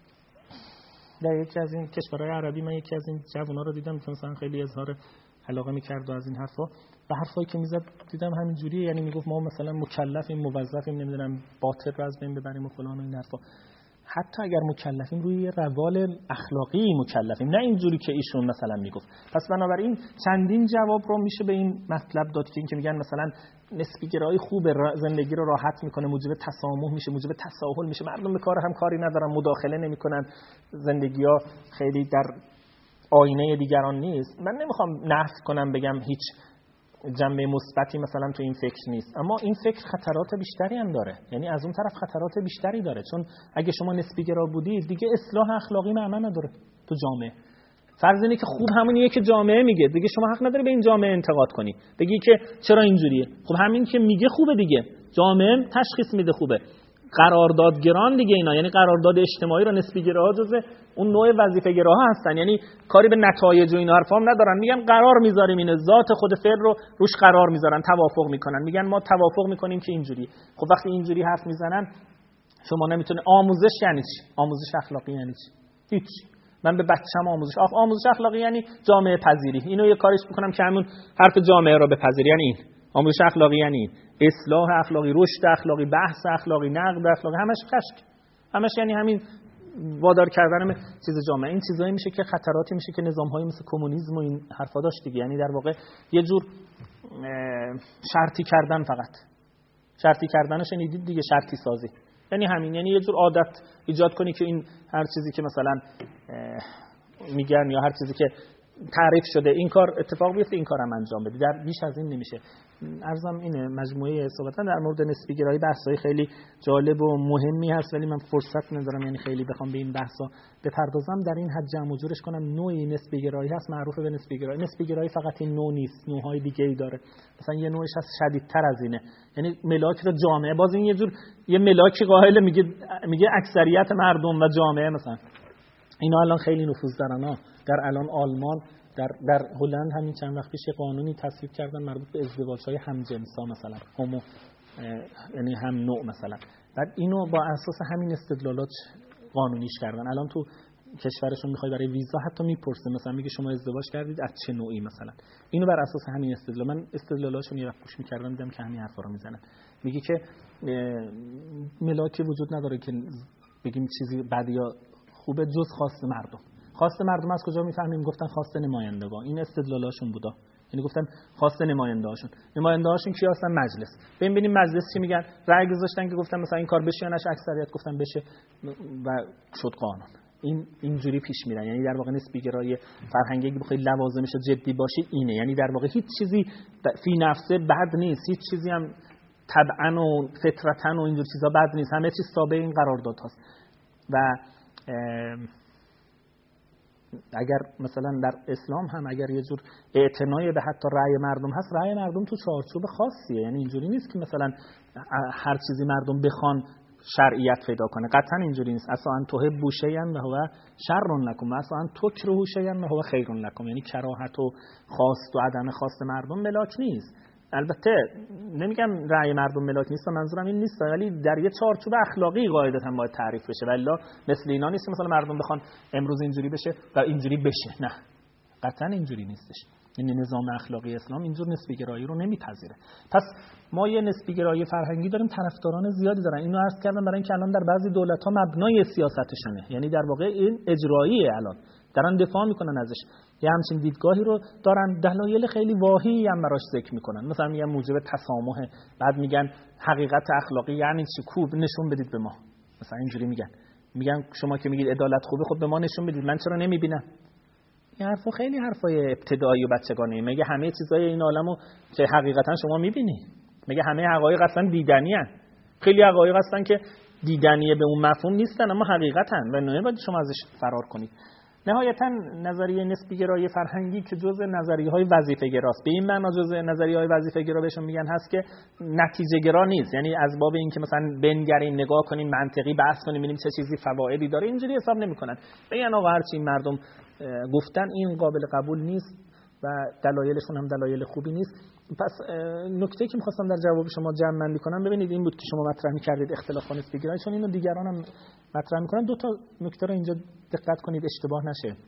در یکی از این کشورهای عربی من یکی از این جوونا رو دیدم که مثلا خیلی اظهار علاقه می‌کرد و از این حرفا و حرفایی که میزد دیدم همین جوریه، یعنی میگفت ما مثلا مکلفیم موظفیم نمیدونم باطل رو از بین ببریم و فلان و این حرفا. حتی اگر مکلفیم روی روال اخلاقی مکلفیم، نه اینجوری که ایشون مثلا میگفت. پس بنابراین چندین جواب رو میشه به این مطلب داد که این که میگن مثلا نسبی گرایی خوبه، زندگی رو راحت میکنه، موجب تسامح میشه، موجب تساهل میشه، مردم به کار هم کاری ندارن، مداخله نمیکنن، زندگی‌ها خیلی در آینه دیگران نیست. من نمیخوام نفی کنم بگم هیچ جنبه مثبتی مثلا تو این فکر نیست، اما این فکر خطرات بیشتری هم داره. یعنی از اون طرف خطرات بیشتری داره، چون اگه شما نسبی گرا بودید دیگه اصلاح اخلاقی معنا نداره تو جامعه. فرض اینه که خوب همونیه که جامعه میگه، دیگه شما حق نداری به این جامعه انتقاد کنی، بگی که چرا اینجوریه. خب همین که میگه خوبه دیگه، جامعه تشخیص میده خوبه. قراردادگران دیگه اینا، یعنی قرارداد اجتماعی رو نسبی گراها جزء اون نوع وظیفه گراها هستن، یعنی کاری به نتایج و این حرفا هم ندارن. میگن قرار میذاریم اینه، ذات خود فعل رو روش قرار میذارن، توافق میکنن، میگن ما توافق میکنیم که اینجوری. خب وقتی اینجوری حرف میزنن شما نمیتونه. آموزش یعنی چی؟ آموزش اخلاقی یعنی چی؟ هیچ. من به بچه‌م آموزش آخ آموزش اخلاقی یعنی جامعه پذیری. اینو یه کاریش میکنم که همون حرف جامعه رو بپذیری، یعنی این آموزش اخلاقی، یعنی اصلاح اخلاقی، رشد اخلاقی، بحث اخلاقی، نقد اخلاقی، همش کشک، همش یعنی همین وادار کردن چیز جامعه. این چیزایی میشه که خطراتی میشه که نظام‌هایی مثل کمونیسم و این حرفا داشت دیگه، یعنی در واقع یه جور شرطی کردن، فقط شرطی کردنش شنیدید دیگه، شرطی سازی، یعنی همین، یعنی یه جور عادت ایجاد کنی که این هر چیزی که مثلا میگن یا هر چیزی که تعریف شده این کار اتفاق بیفته، این کارم انجام بدی. در بیش از این نمیشه. عرضم اینه مجموعه صحبت‌ها در مورد نسبی گرایی بحث‌های خیلی جالب و مهمی هست، ولی من فرصت ندارم یعنی خیلی بخوام به این بحث‌ها بپردازم. در این حد جمع و جورش کنم نوعی نسبی گرایی هست معروف به نسبی گرایی. نسبی گرایی فقط این نوع نیست، نوع‌های دیگه‌ای داره. مثلا یه نوعش هست شدیدتر از اینه، یعنی ملاک رو جامعه، باز این یه جور یه ملاکی قائل میگه میگه اکثریت مردم و جامعه مثلا اینا الان خیلی نفوذ دارن ها. در الان آلمان، در در هلند همین چند وقت پیش قانونی تصویب کردن مربوط به ازدواج‌های همجنس‌ها، مثلا هومو یعنی هم نوع مثلا. بعد اینو با اساس همین استدلالات قانونیش کردن. الان تو کشورشون میخوای برای ویزا حتی میپرسه، مثلا میگه شما ازدواج کردید از چه نوعی مثلا. اینو بر اساس همین استدلال، من استدلالاشون یه وقت گوش می‌کردم دیدم که همین حرفا رو میزنن. میگه که ملاکی وجود نداره که بگیم چیزی بد یا خوبه جز خواست مردم. خواست مردم از کجا میفهمیم؟ گفتن خواست نمایندگان. این استدلالاشون بودا، یعنی گفتن خواست نماینده هاشون. نماینده هاشون کی هستن؟ مجلس. ببین ببینیم مجلس چی میگن. رأی گذاشتن که گفتن مثلا این کار بشه یا نشه، اکثریت گفتن بشه و شد قانون. این اینجوری پیش میرن. یعنی در واقع نسبی گرایی فرهنگی که بخوای لوازمش جدی باشه اینه، یعنی در واقع هیچ چیزی فی نفسه بد نیست، هیچ چیزی هم طبعا و فطرتا و اینجور چیزا بد نیست، همه چیز تابع این قرارداد هست. و اگر مثلا در اسلام هم اگر یه جور اعتنای به حتی رأی مردم هست، رأی مردم تو چارچوب خاصیه، یعنی اینجوری نیست که مثلا هر چیزی مردم بخوان شرعیت پیدا کنه، قطعا اینجوری نیست. اصلا ان تحبوا شیئا و هو شر لکم، اصلا ان تکرهوا شیئا و هو خیر لکم، یعنی کراهت و خواست و عدم خواست مردم ملاک نیست. البته نمیگم رأی مردم ملاک نیست، منظورم این نیست، ولی در یه چارچوب اخلاقی قاعدتاً باید تعریف بشه. ولی مثل اینا نیست مثلا مردم بخوان امروز اینجوری بشه و اینجوری بشه، نه قطعا اینجوری نیستش. یعنی نظام اخلاقی اسلام اینجور نسبی گرایی رو نمیپذیره. پس ما یه نسبی گرایی فرهنگی داریم، طرفداران زیادی دارن. اینو عرض کردم برای اینکه الان در بعضی دولت‌ها مبنای سیاستشونه، یعنی در واقع این اجراییه، الان دارن دفاع میکنن ازش. یه همچین دیدگاهی رو دارن، دلایل خیلی واهی هم براش ذکر میکنن. مثلا میگن موجب تسامحه، بعد میگن حقیقت اخلاقی یعنی چی؟ کوب نشون بدید به ما. مثلا اینجوری میگن میگن شما که میگید عدالت خوبه، خب به ما نشون بدید، من چرا نمیبینم؟ این حرفا خیلی حرفای ابتدایی و بچگانه. مگه همه چیزای این عالمو که حقیقتا شما میبینی؟ مگه همه حقایق اصلا دیدنی ان؟ خیلی حقایق هستن که دیدنیه به اون مفهوم نیستن اما حقیقتن و نمی‌باید شما ازش فرار کنید. نهایتا نظریه نسبی گرایی فرهنگی که جزء نظریه‌های وظیفه گراست، به این معنا جزء نظریه‌های وظیفه گرا بهشون میگن هست که نتیجه گرا نیست، یعنی از باب این که مثلا بنگریم، نگاه کنیم، منطقی بحث کنیم، ببینیم چه چیزی فوایدی داره، اینجوری حساب نمی‌کنن. میگن آقا هرچی مردم گفتن این قابل قبول نیست و دلایلشون هم دلایل خوبی نیست. پس نکته‌ای که می‌خواستم در جواب شما جمع بندی کنم ببینید این بود که شما مطرح می‌کردید اختلاف نسبی گرایی، چون اینو دیگران هم مطرح می‌کنن. دو تا نکته رو اینجا دقت کنید اشتباه نشه.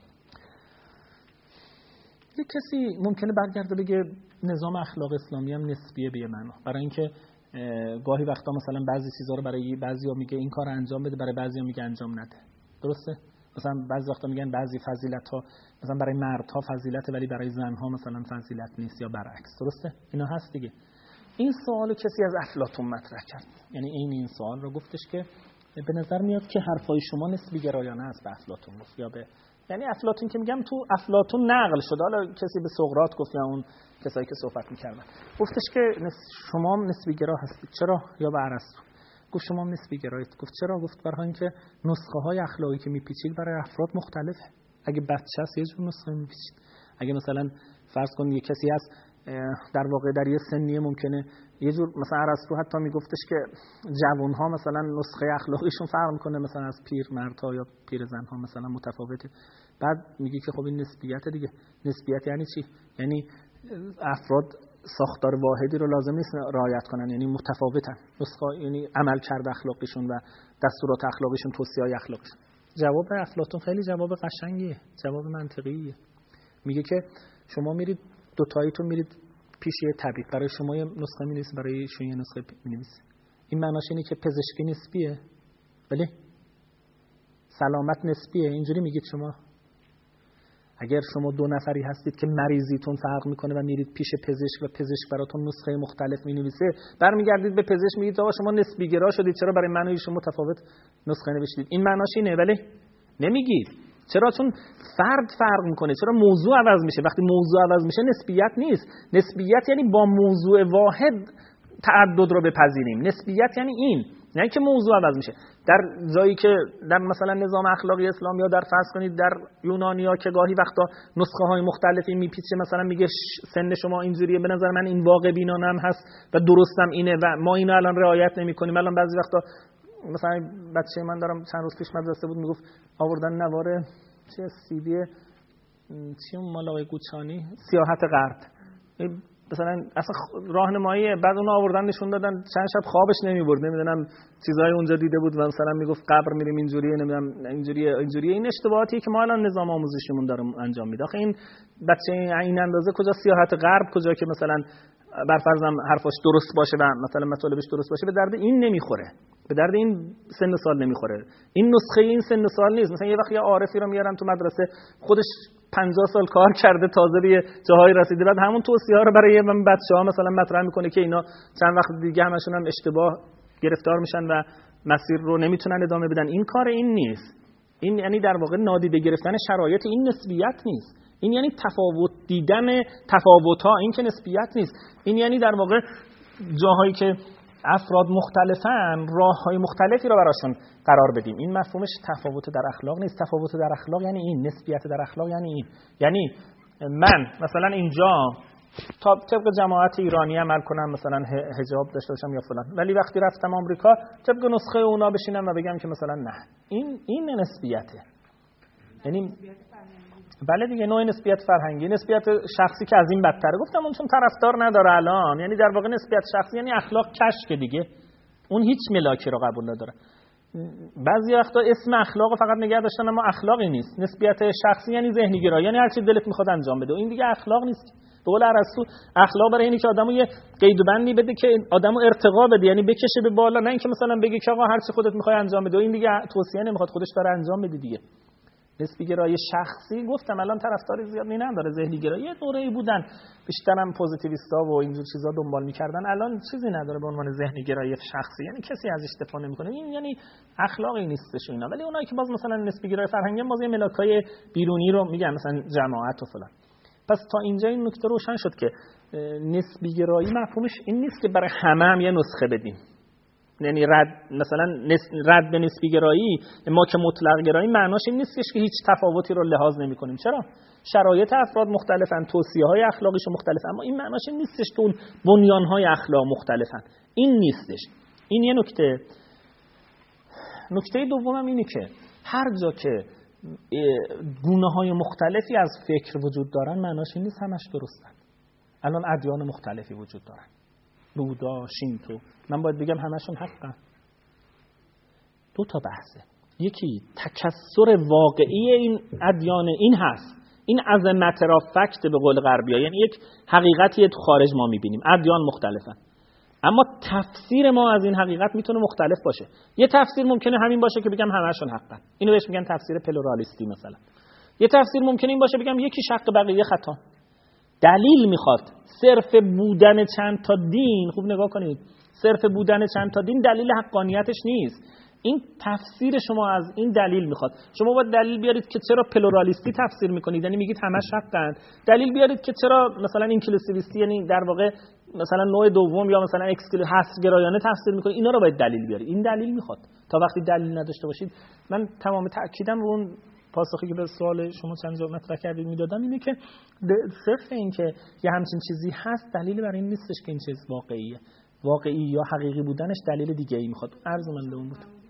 یک کسی ممکنه برگرده بگه نظام اخلاق اسلامی هم نسبیه به معنا، برای اینکه گاهی وقتا مثلا بعضی چیزا رو برای بعضیا میگه این کار انجام بده، برای بعضیا میگه انجام نده. درسته؟ مثلا بعضی وقتا میگن بعضی فضیلت‌ها مثلا برای مردها فضیلته ولی برای زنها مثلا فضیلت نیست یا برعکس. درسته؟ اینا هست دیگه. این سوالو کسی از افلاطون مطرح کرد. یعنی این این سوال رو گفتش که به نظر میاد که حرفای شما نسبی گرایانه است به افلاطون گفت یا به، یعنی افلاطون که میگم تو افلاطون نقل شده، حالا کسی به سقراط گفت یا اون کسایی که صحبت میکردن، گفتش که شما نسبی گرا هستید. چرا؟ یا به ارسطو گفت شما نسبی گرایید. گفت چرا؟ گفت برای اینکه نسخه های اخلاقی که میپیچید برای افراد مختلفه. اگه بچه است یه جور نسخه میپیچید، اگه مثلا فرض کنید یه کسی هست در واقع در یه سنیه ممکنه یه جور، مثلا ارسطو حتی میگفتش که جوان‌ها مثلا نسخه اخلاقیشون فرق میکنه مثلا از پیر مردها یا پیر زنها مثلا متفاوته. بعد میگه که خب این نسبیت دیگه. نسبیت یعنی چی؟ یعنی افراد ساختار واحدی رو لازم نیست رعایت کنن، یعنی متفاوتن. نسخه یعنی عمل کرده اخلاقیشون و دستورات اخلاقیشون، توصیه‌های اخلاقیشون. جواب افلاطون خیلی جواب قشنگیه، جواب منطقیه. میگه که شما میرید دو تاییتون میرید پیش یه طبیب، برای شما یه نسخه می‌نویسه، برای شما یه نسخه می‌نویسه. این معناش اینه که پزشکی نسبیه. بله؟ سلامت نسبیه. اینجوری میگید شما؟ اگر شما دو نفری هستید که مریضیتون فرق میکنه و میرید پیش پزشک و پزشک براتون نسخه مختلف مینویسه، برمیگردید به پزشک میگید آقا شما نسبی گرا شدید، چرا برای من و شما متفاوت نسخه نوشتید؟ این معناش اینه؟ ولی نمیگید. چرا؟ چون فرد فرق میکنه. چرا؟ موضوع عوض میشه. وقتی موضوع عوض میشه نسبیت نیست. نسبیت یعنی با موضوع واحد تعدد رو بپذیریم. نسبیت یعنی این، نه که موضوع عوض میشه. در جایی که در مثلا نظام اخلاقی اسلام یا در فرض کنید در یونانیا که گاهی وقتا نسخه های مختلفی میپیچه، مثلا میگه سن شما اینجوریه، به نظر من این واقع بینانه هم هست و درستم اینه و ما اینو الان رعایت نمیکنیم. الان بعضی وقتا مثلا بچه من دارم چند روز پیش مدرسه بود میگفت آوردن نوار چه سی دی چی اون مال آقای قوچانی سیاحت غرب، مثلا اصلا راهنمایی، بعد اون آوردن نشون دادن چند شب خوابش نمیبرد، نمیدونم چیزای اونجا دیده بود و مثلا میگفت قبر میریم اینجوریه، نمیدونم اینجوریه اینجوریه. این اشتباهاتیه که ما الان نظام آموزشیمون داره انجام میده. آخه این بچه این اندازه کجا سیاحت غرب، کجا که مثلا بر فرضم حرفاش درست باشه و مثلا مطالبش درست باشه به درد این نمیخوره، به درد این سن و سال نمیخوره. این نسخه این سن و سال نیست. مثلا یه وقت یه عارفی رو میارن تو مدرسه، خودش پنجاه سال کار کرده، تازه به جاهای رسیده، بعد همون توصیه‌ها رو برای بچه‌ها مثلا مطرح میکنه که اینا چند وقت دیگه همشون هم اشتباه گرفتار میشن و مسیر رو نمیتونن ادامه بدن. این کار این نیست. این یعنی در واقع نادیده گرفتن شرایط. این نسبیت نیست. این یعنی تفاوت دیدن تفاوت‌ها، این که نسبیت نیست. این یعنی در واقع جاهایی که افراد مختلفن راه‌های مختلفی رو براشون قرار بدیم. این مفهومش تفاوت در اخلاق نیست. تفاوت در اخلاق یعنی این، نسبیت در اخلاق یعنی این. یعنی من مثلا اینجا تا طبق جماعت ایرانی عمل کنم، مثلا حجاب داشته باشم یا فلان، ولی وقتی رفتم آمریکا طبق نسخه اونا بشینم و بگم که مثلا نه، این این نسبیته. یعنی بله دیگه، نوع نسبیت فرهنگی، نسبیت شخصی که از این بدتره. گفتم اون چون طرفدار نداره الان، یعنی در واقع نسبیت شخصی یعنی اخلاق کشک دیگه، اون هیچ ملاکی رو قبول نداره. بعضی وقتا اسم اخلاق فقط نگه داشتن اما اخلاقی نیست. نسبیت شخصی یعنی ذهنی گرایی، یعنی هر چی دلت میخواد انجام بده، این دیگه اخلاق نیست. به قول ارسطو اخلاق برای اینی که آدمو یه قید و بندی بده که آدمو ارتقا بده، یعنی بکشه به بالا، نه اینکه مثلا بگی که آقا هر چی خودت میخوای انجام بده، این دیگه توصیه نمیخواد، خودش داره انجام بده دیگه. نسبی گرایی شخصی گفتم الان طرفدار زیادی نداره. ذهنی گرایی یه دوره‌ای بودن بیشترم پوزیتیویستا و اینجور چیزا دنبال می‌کردن، الان چیزی نداره به عنوان ذهنی گرایی شخصی، یعنی کسی ازش دفاع نمی‌کنه. این یعنی اخلاقی نیستش اینا. ولی اونایی که باز مثلا نسبی گرایی فرهنگی باز یه ملاکای بیرونی رو میگن، مثلا جماعت و فلان. پس تا اینجا این نکته روشن شد که نسبی گرایی مفهومش این نیست که برای همه هم یه نسخه بدیم. یعنی رد مثلا رد به نسبی گرایی، ما که مطلق گرایی معناش این نیستش که هیچ تفاوتی رو لحاظ نمی‌کنیم. چرا؟ شرایط افراد مختلفن، توصیه‌های اخلاقیش مختلفن، اما این معناش این نیستش که اون بنیان‌های اخلاق مختلفن. این نیستش. این یه نکته. نکته دومم اینه که هر جا که گونه‌های مختلفی از فکر وجود دارن معناش این نیست همش درستن. الان ادیان مختلفی وجود دارن، بودا، شینتو، من باید بگم همشون حقن؟ دو تا بحثه. یکی تکثر واقعی این ادیان این هست، این عظمت را فکت به قول غربی‌ها، یعنی یک حقیقتی تو خارج ما می‌بینیم، ادیان مختلفن، اما تفسیر ما از این حقیقت میتونه مختلف باشه. یه تفسیر ممکنه همین باشه که بگم همشون حقن، اینو بهش میگن تفسیر پلورالیستی مثلا. یه تفسیر ممکنه این باشه بگم یکی حق بقیه خطا. دلیل میخواد. صرف بودن چند تا دین، خوب نگاه کنید، صرف بودن چند تا دین دلیل حقانیتش نیست. این تفسیر شما از این دلیل میخواد. شما باید دلیل بیارید که چرا پلورالیستی تفسیر میکنید، یعنی میگید همش حقن. دلیل بیارید که چرا مثلا اینکلوسیویستی، یعنی در واقع مثلا نوع دوم یا مثلا اکسکلو حصرگرایانه تفسیر میکنید. اینا رو باید دلیل بیارید. این دلیل میخواد. تا وقتی دلیل نداشته باشید، من تمام تاکیدم رو اون پاسخی که به سوال شما چند جا مطرح کردید میدادم اینه که صرف این که یه همچین چیزی هست دلیل برای این نیستش که این چیز واقعیه. واقعی یا حقیقی بودنش دلیل دیگه ای میخواد. عرض من به اون بود.